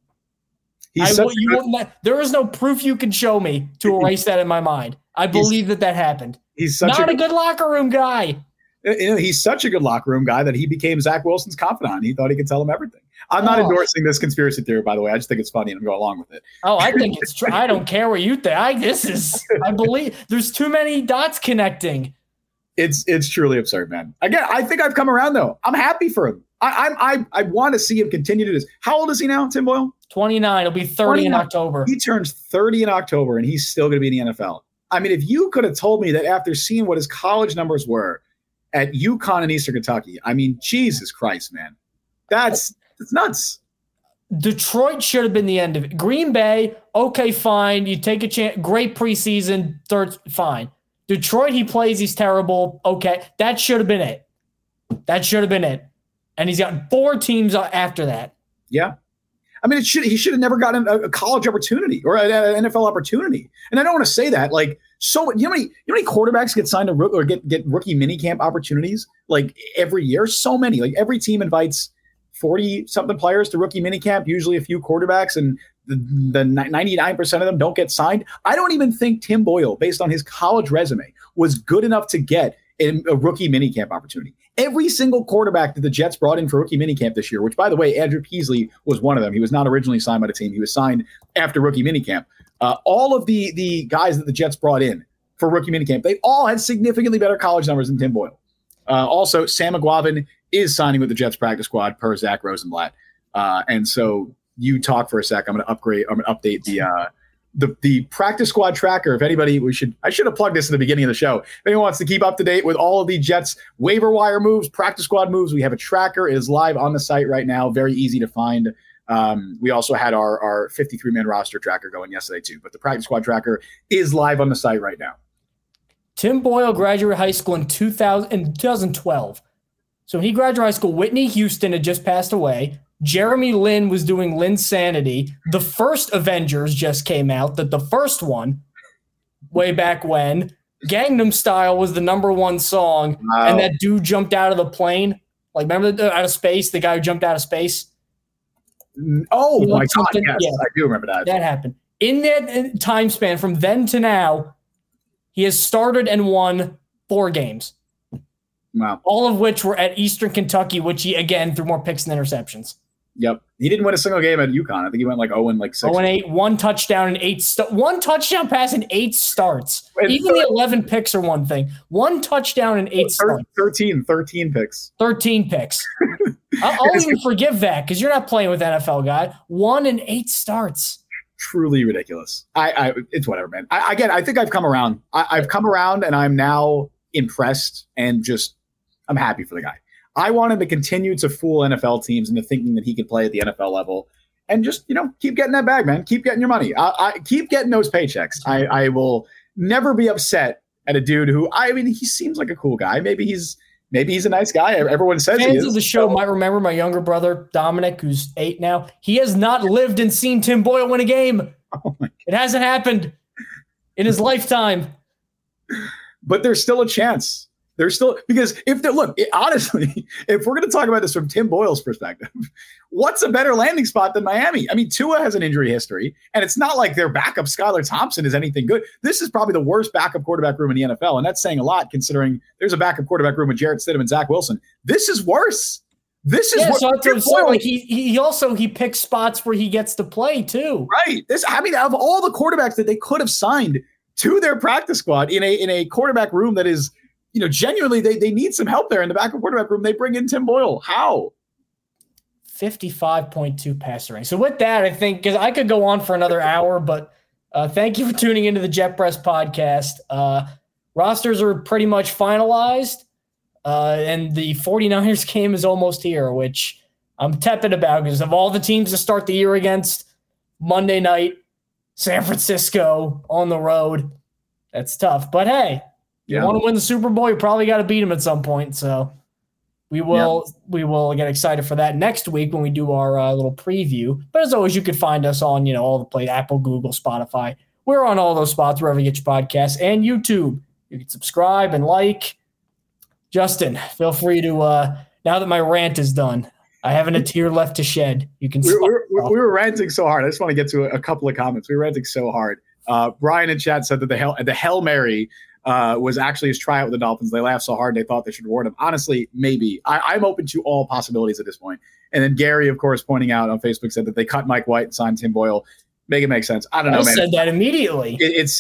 There is no proof you can show me to erase that in my mind. I believe that happened. He's not a good locker room guy. He's such a good locker room guy that he became Zach Wilson's confidant. He thought he could tell him everything. I'm not endorsing this conspiracy theory, by the way. I just think it's funny and I'm going along with it. Oh, I think it's true. I don't care what you think. I believe there's too many dots connecting. It's truly absurd, man. Again, I think I've come around though. I'm happy for him. I want to see him continue to do this. How old is he now, Tim Boyle? 29. He'll be 30 in October. He turns 30 in October, and he's still going to be in the NFL. I mean, if you could have told me that after seeing what his college numbers were at UConn and Eastern Kentucky, I mean, Jesus Christ, man. That's nuts. Detroit should have been the end of it. Green Bay, okay, fine. You take a chance. Great preseason. Third, fine. Detroit, he plays. He's terrible. Okay, that should have been it. And he's got 4 teams after that. Yeah. I mean, he should have never gotten a college opportunity or an NFL opportunity. And I don't want to say that. Like, so you know how many quarterbacks get signed to or get rookie minicamp opportunities like every year? So many. Like every team invites 40-something players to rookie minicamp, usually a few quarterbacks, and the 99% of them don't get signed. I don't even think Tim Boyle, based on his college resume, was good enough to get a rookie minicamp opportunity. Every single quarterback that the Jets brought in for rookie minicamp this year, which, by the way, Andrew Peasley was one of them. He was not originally signed by the team. He was signed after rookie minicamp. All of the guys that the Jets brought in for rookie minicamp, they all had significantly better college numbers than Tim Boyle. Also, Sam McGuavin is signing with the Jets practice squad per Zach Rosenblatt. And so you talk for a sec. I'm going to update the practice squad tracker. If anybody, I should have plugged this in the beginning of the show. If anyone wants to keep up to date with all of the Jets waiver wire moves, practice squad moves, we have a tracker. It is live on the site right now. Very easy to find. We also had our 53-man roster tracker going yesterday too, but the practice squad tracker is live on the site right now. Tim Boyle graduated high school in 2012. So when he graduated high school, Whitney Houston had just passed away. Jeremy Lin was doing Linsanity. The first Avengers just came out, the first one, way back when. Gangnam Style was the #1 song, and that dude jumped out of the plane. Like, remember out of space, the guy who jumped out of space? Oh, my God, yes. Yeah. I do remember that. That happened. In that time span from then to now, he has started and won 4 games. Wow. All of which were at Eastern Kentucky, which he, again, threw more picks and interceptions. Yep. He didn't win a single game at UConn. I think he went like 0-6. 0-8, 1 touchdown and 8 1 touchdown pass and 8 starts. Even the 11 picks are one thing. 1 touchdown and 8 starts. 13 picks. 13 picks. I'll even forgive that because you're not playing with NFL guy. 1 and 8 starts. Truly ridiculous. It's whatever, man. I think I've come around. I've come around and I'm now impressed and just I'm happy for the guy. I want him to continue to fool NFL teams into thinking that he can play at the NFL level and just, keep getting that bag, man. Keep getting your money. I keep getting those paychecks. I will never be upset at a dude who, he seems like a cool guy. Maybe he's a nice guy. Everyone says he is. Fans of the show might remember my younger brother, Dominic, who's 8 now. He has not lived and seen Tim Boyle win a game. Oh my God. It hasn't happened in his lifetime. But there's still a chance. There's still, because honestly, if we're going to talk about this from Tim Boyle's perspective, what's a better landing spot than Miami? Tua has an injury history, and it's not like their backup Skylar Thompson is anything good. This is probably the worst backup quarterback room in the NFL, and that's saying a lot considering there's a backup quarterback room with Jarrett Stidham and Zach Wilson. This is worse. This is worse. He picks spots where he gets to play too. Right. Out of all the quarterbacks that they could have signed to their practice squad in a quarterback room that is, genuinely, they need some help there in the backup quarterback room. They bring in Tim Boyle. How? 55.2 passer rating. So with that, I think, because I could go on for another hour, but thank you for tuning into the Jet Press podcast. Rosters are pretty much finalized, and the 49ers game is almost here, which I'm tepid about because of all the teams to start the year against. Monday night, San Francisco on the road. That's tough. But hey, you want to win the Super Bowl, you probably got to beat them at some point. So we will get excited for that next week when we do our little preview. But as always, you can find us on all the play, Apple, Google, Spotify. We're on all those spots wherever you get your podcasts, and YouTube. You can subscribe and like. Justin, feel free to now that my rant is done, I haven't a tear left to shed. You can. We were ranting so hard. I just want to get to a couple of comments. We were ranting so hard. Brian in chat said that the Hail Mary was actually his tryout with the Dolphins. They laughed so hard they thought they should reward him. Honestly, maybe. I'm open to all possibilities at this point. And then Gary, of course, pointing out on Facebook, said that they cut Mike White and signed Tim Boyle. Make it make sense. I don't know, man. I said that immediately.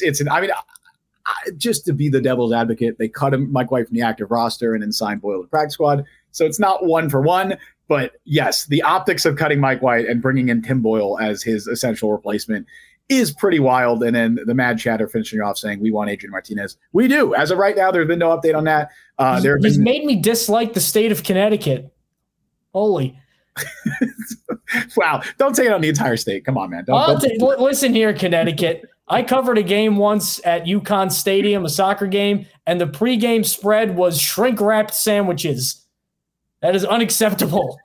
Just to be the devil's advocate, they cut Mike White from the active roster and then signed Boyle to the practice squad. So it's not 1-for-1. But yes, the optics of cutting Mike White and bringing in Tim Boyle as his essential replacement is pretty wild. And then the mad chatter finishing off saying, we want Adrian Martinez. We do. As of right now, there's been no update on that. He's made me dislike the state of Connecticut. Holy. Wow. Don't take it on the entire state. Come on, man. Listen here, Connecticut. I covered a game once at UConn Stadium, a soccer game, and the pregame spread was shrink-wrapped sandwiches. That is unacceptable.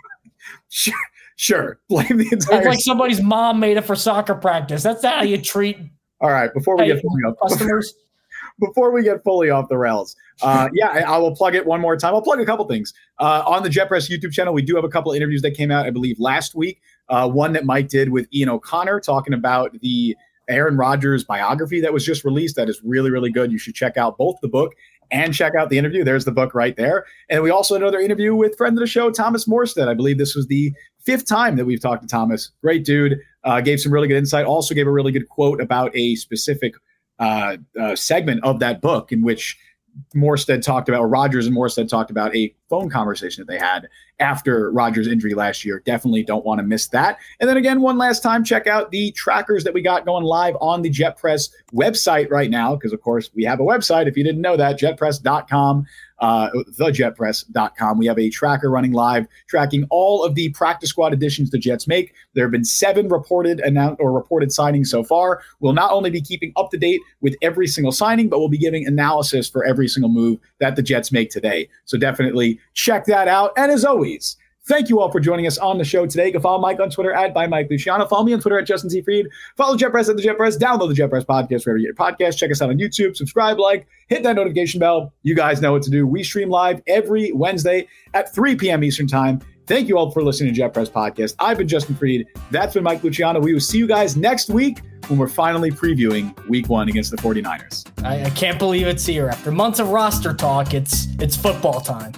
Sure. Blame the entire. It's like somebody's mom made it for soccer practice. That's not how you treat. All right. Before we get customers. Before we get fully off the rails, I will plug it one more time. I'll plug a couple things on the Jet Press YouTube channel. We do have a couple of interviews that came out, I believe, last week. One that Mike did with Ian O'Connor talking about the Aaron Rodgers biography that was just released. That is really, really good. You should check out both the book and check out the interview. There's the book right there. And we also had another interview with friend of the show, Thomas Morstead. I believe this was the 5th time that we've talked to Thomas. Great dude. Gave some really good insight. Also gave a really good quote about a specific segment of that book in which Morstead talked about, or Rodgers and Morstead talked about a phone conversation that they had after Rodgers' injury last year. Definitely don't want to miss that. And then again, one last time, check out the trackers that we got going live on the Jet Press website right now, because of course we have a website. If you didn't know that, jetpress.com, thejetpress.com. We have a tracker running live, tracking all of the practice squad additions the Jets make. There have been 7 reported signings so far. We'll not only be keeping up to date with every single signing, but we'll be giving analysis for every single move that the Jets make today. So definitely check that out. And as always, Thank you all for joining us on the show today. You can follow Mike on Twitter at @ByMikeLuciano. Follow me on Twitter at Justin C. Fried. Follow Jet Press at the Jet Press. Download the Jet Press podcast wherever you get your podcast. Check us out on YouTube. Subscribe, like, hit that notification bell. You guys know what to do. We stream live every Wednesday at 3 p.m. Eastern Time. Thank you all for listening to Jet Press Podcast. I've been Justin Fried. That's been Mike Luciano. We will see you guys next week when we're finally previewing Week 1 against the 49ers. I can't believe it's here. After months of roster talk, it's football time.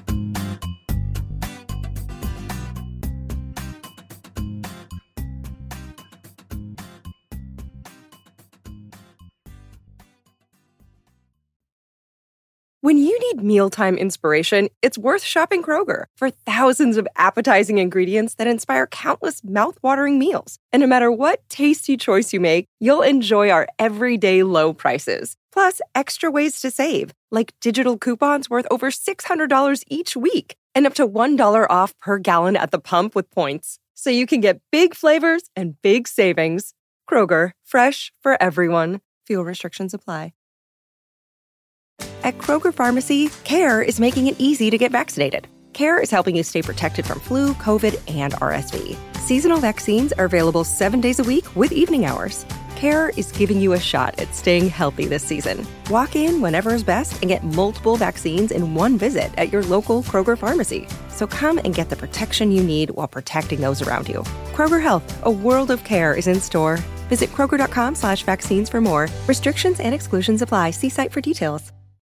When you need mealtime inspiration, it's worth shopping Kroger for thousands of appetizing ingredients that inspire countless mouth-watering meals. And no matter what tasty choice you make, you'll enjoy our everyday low prices. Plus, extra ways to save, like digital coupons worth over $600 each week and up to $1 off per gallon at the pump with points. So you can get big flavors and big savings. Kroger, fresh for everyone. Fuel restrictions apply. At Kroger Pharmacy, CARE is making it easy to get vaccinated. CARE is helping you stay protected from flu, COVID, and RSV. Seasonal vaccines are available 7 days a week with evening hours. CARE is giving you a shot at staying healthy this season. Walk in whenever is best and get multiple vaccines in one visit at your local Kroger Pharmacy. So come and get the protection you need while protecting those around you. Kroger Health, a world of care is in store. Visit Kroger.com/vaccines for more. Restrictions and exclusions apply. See site for details.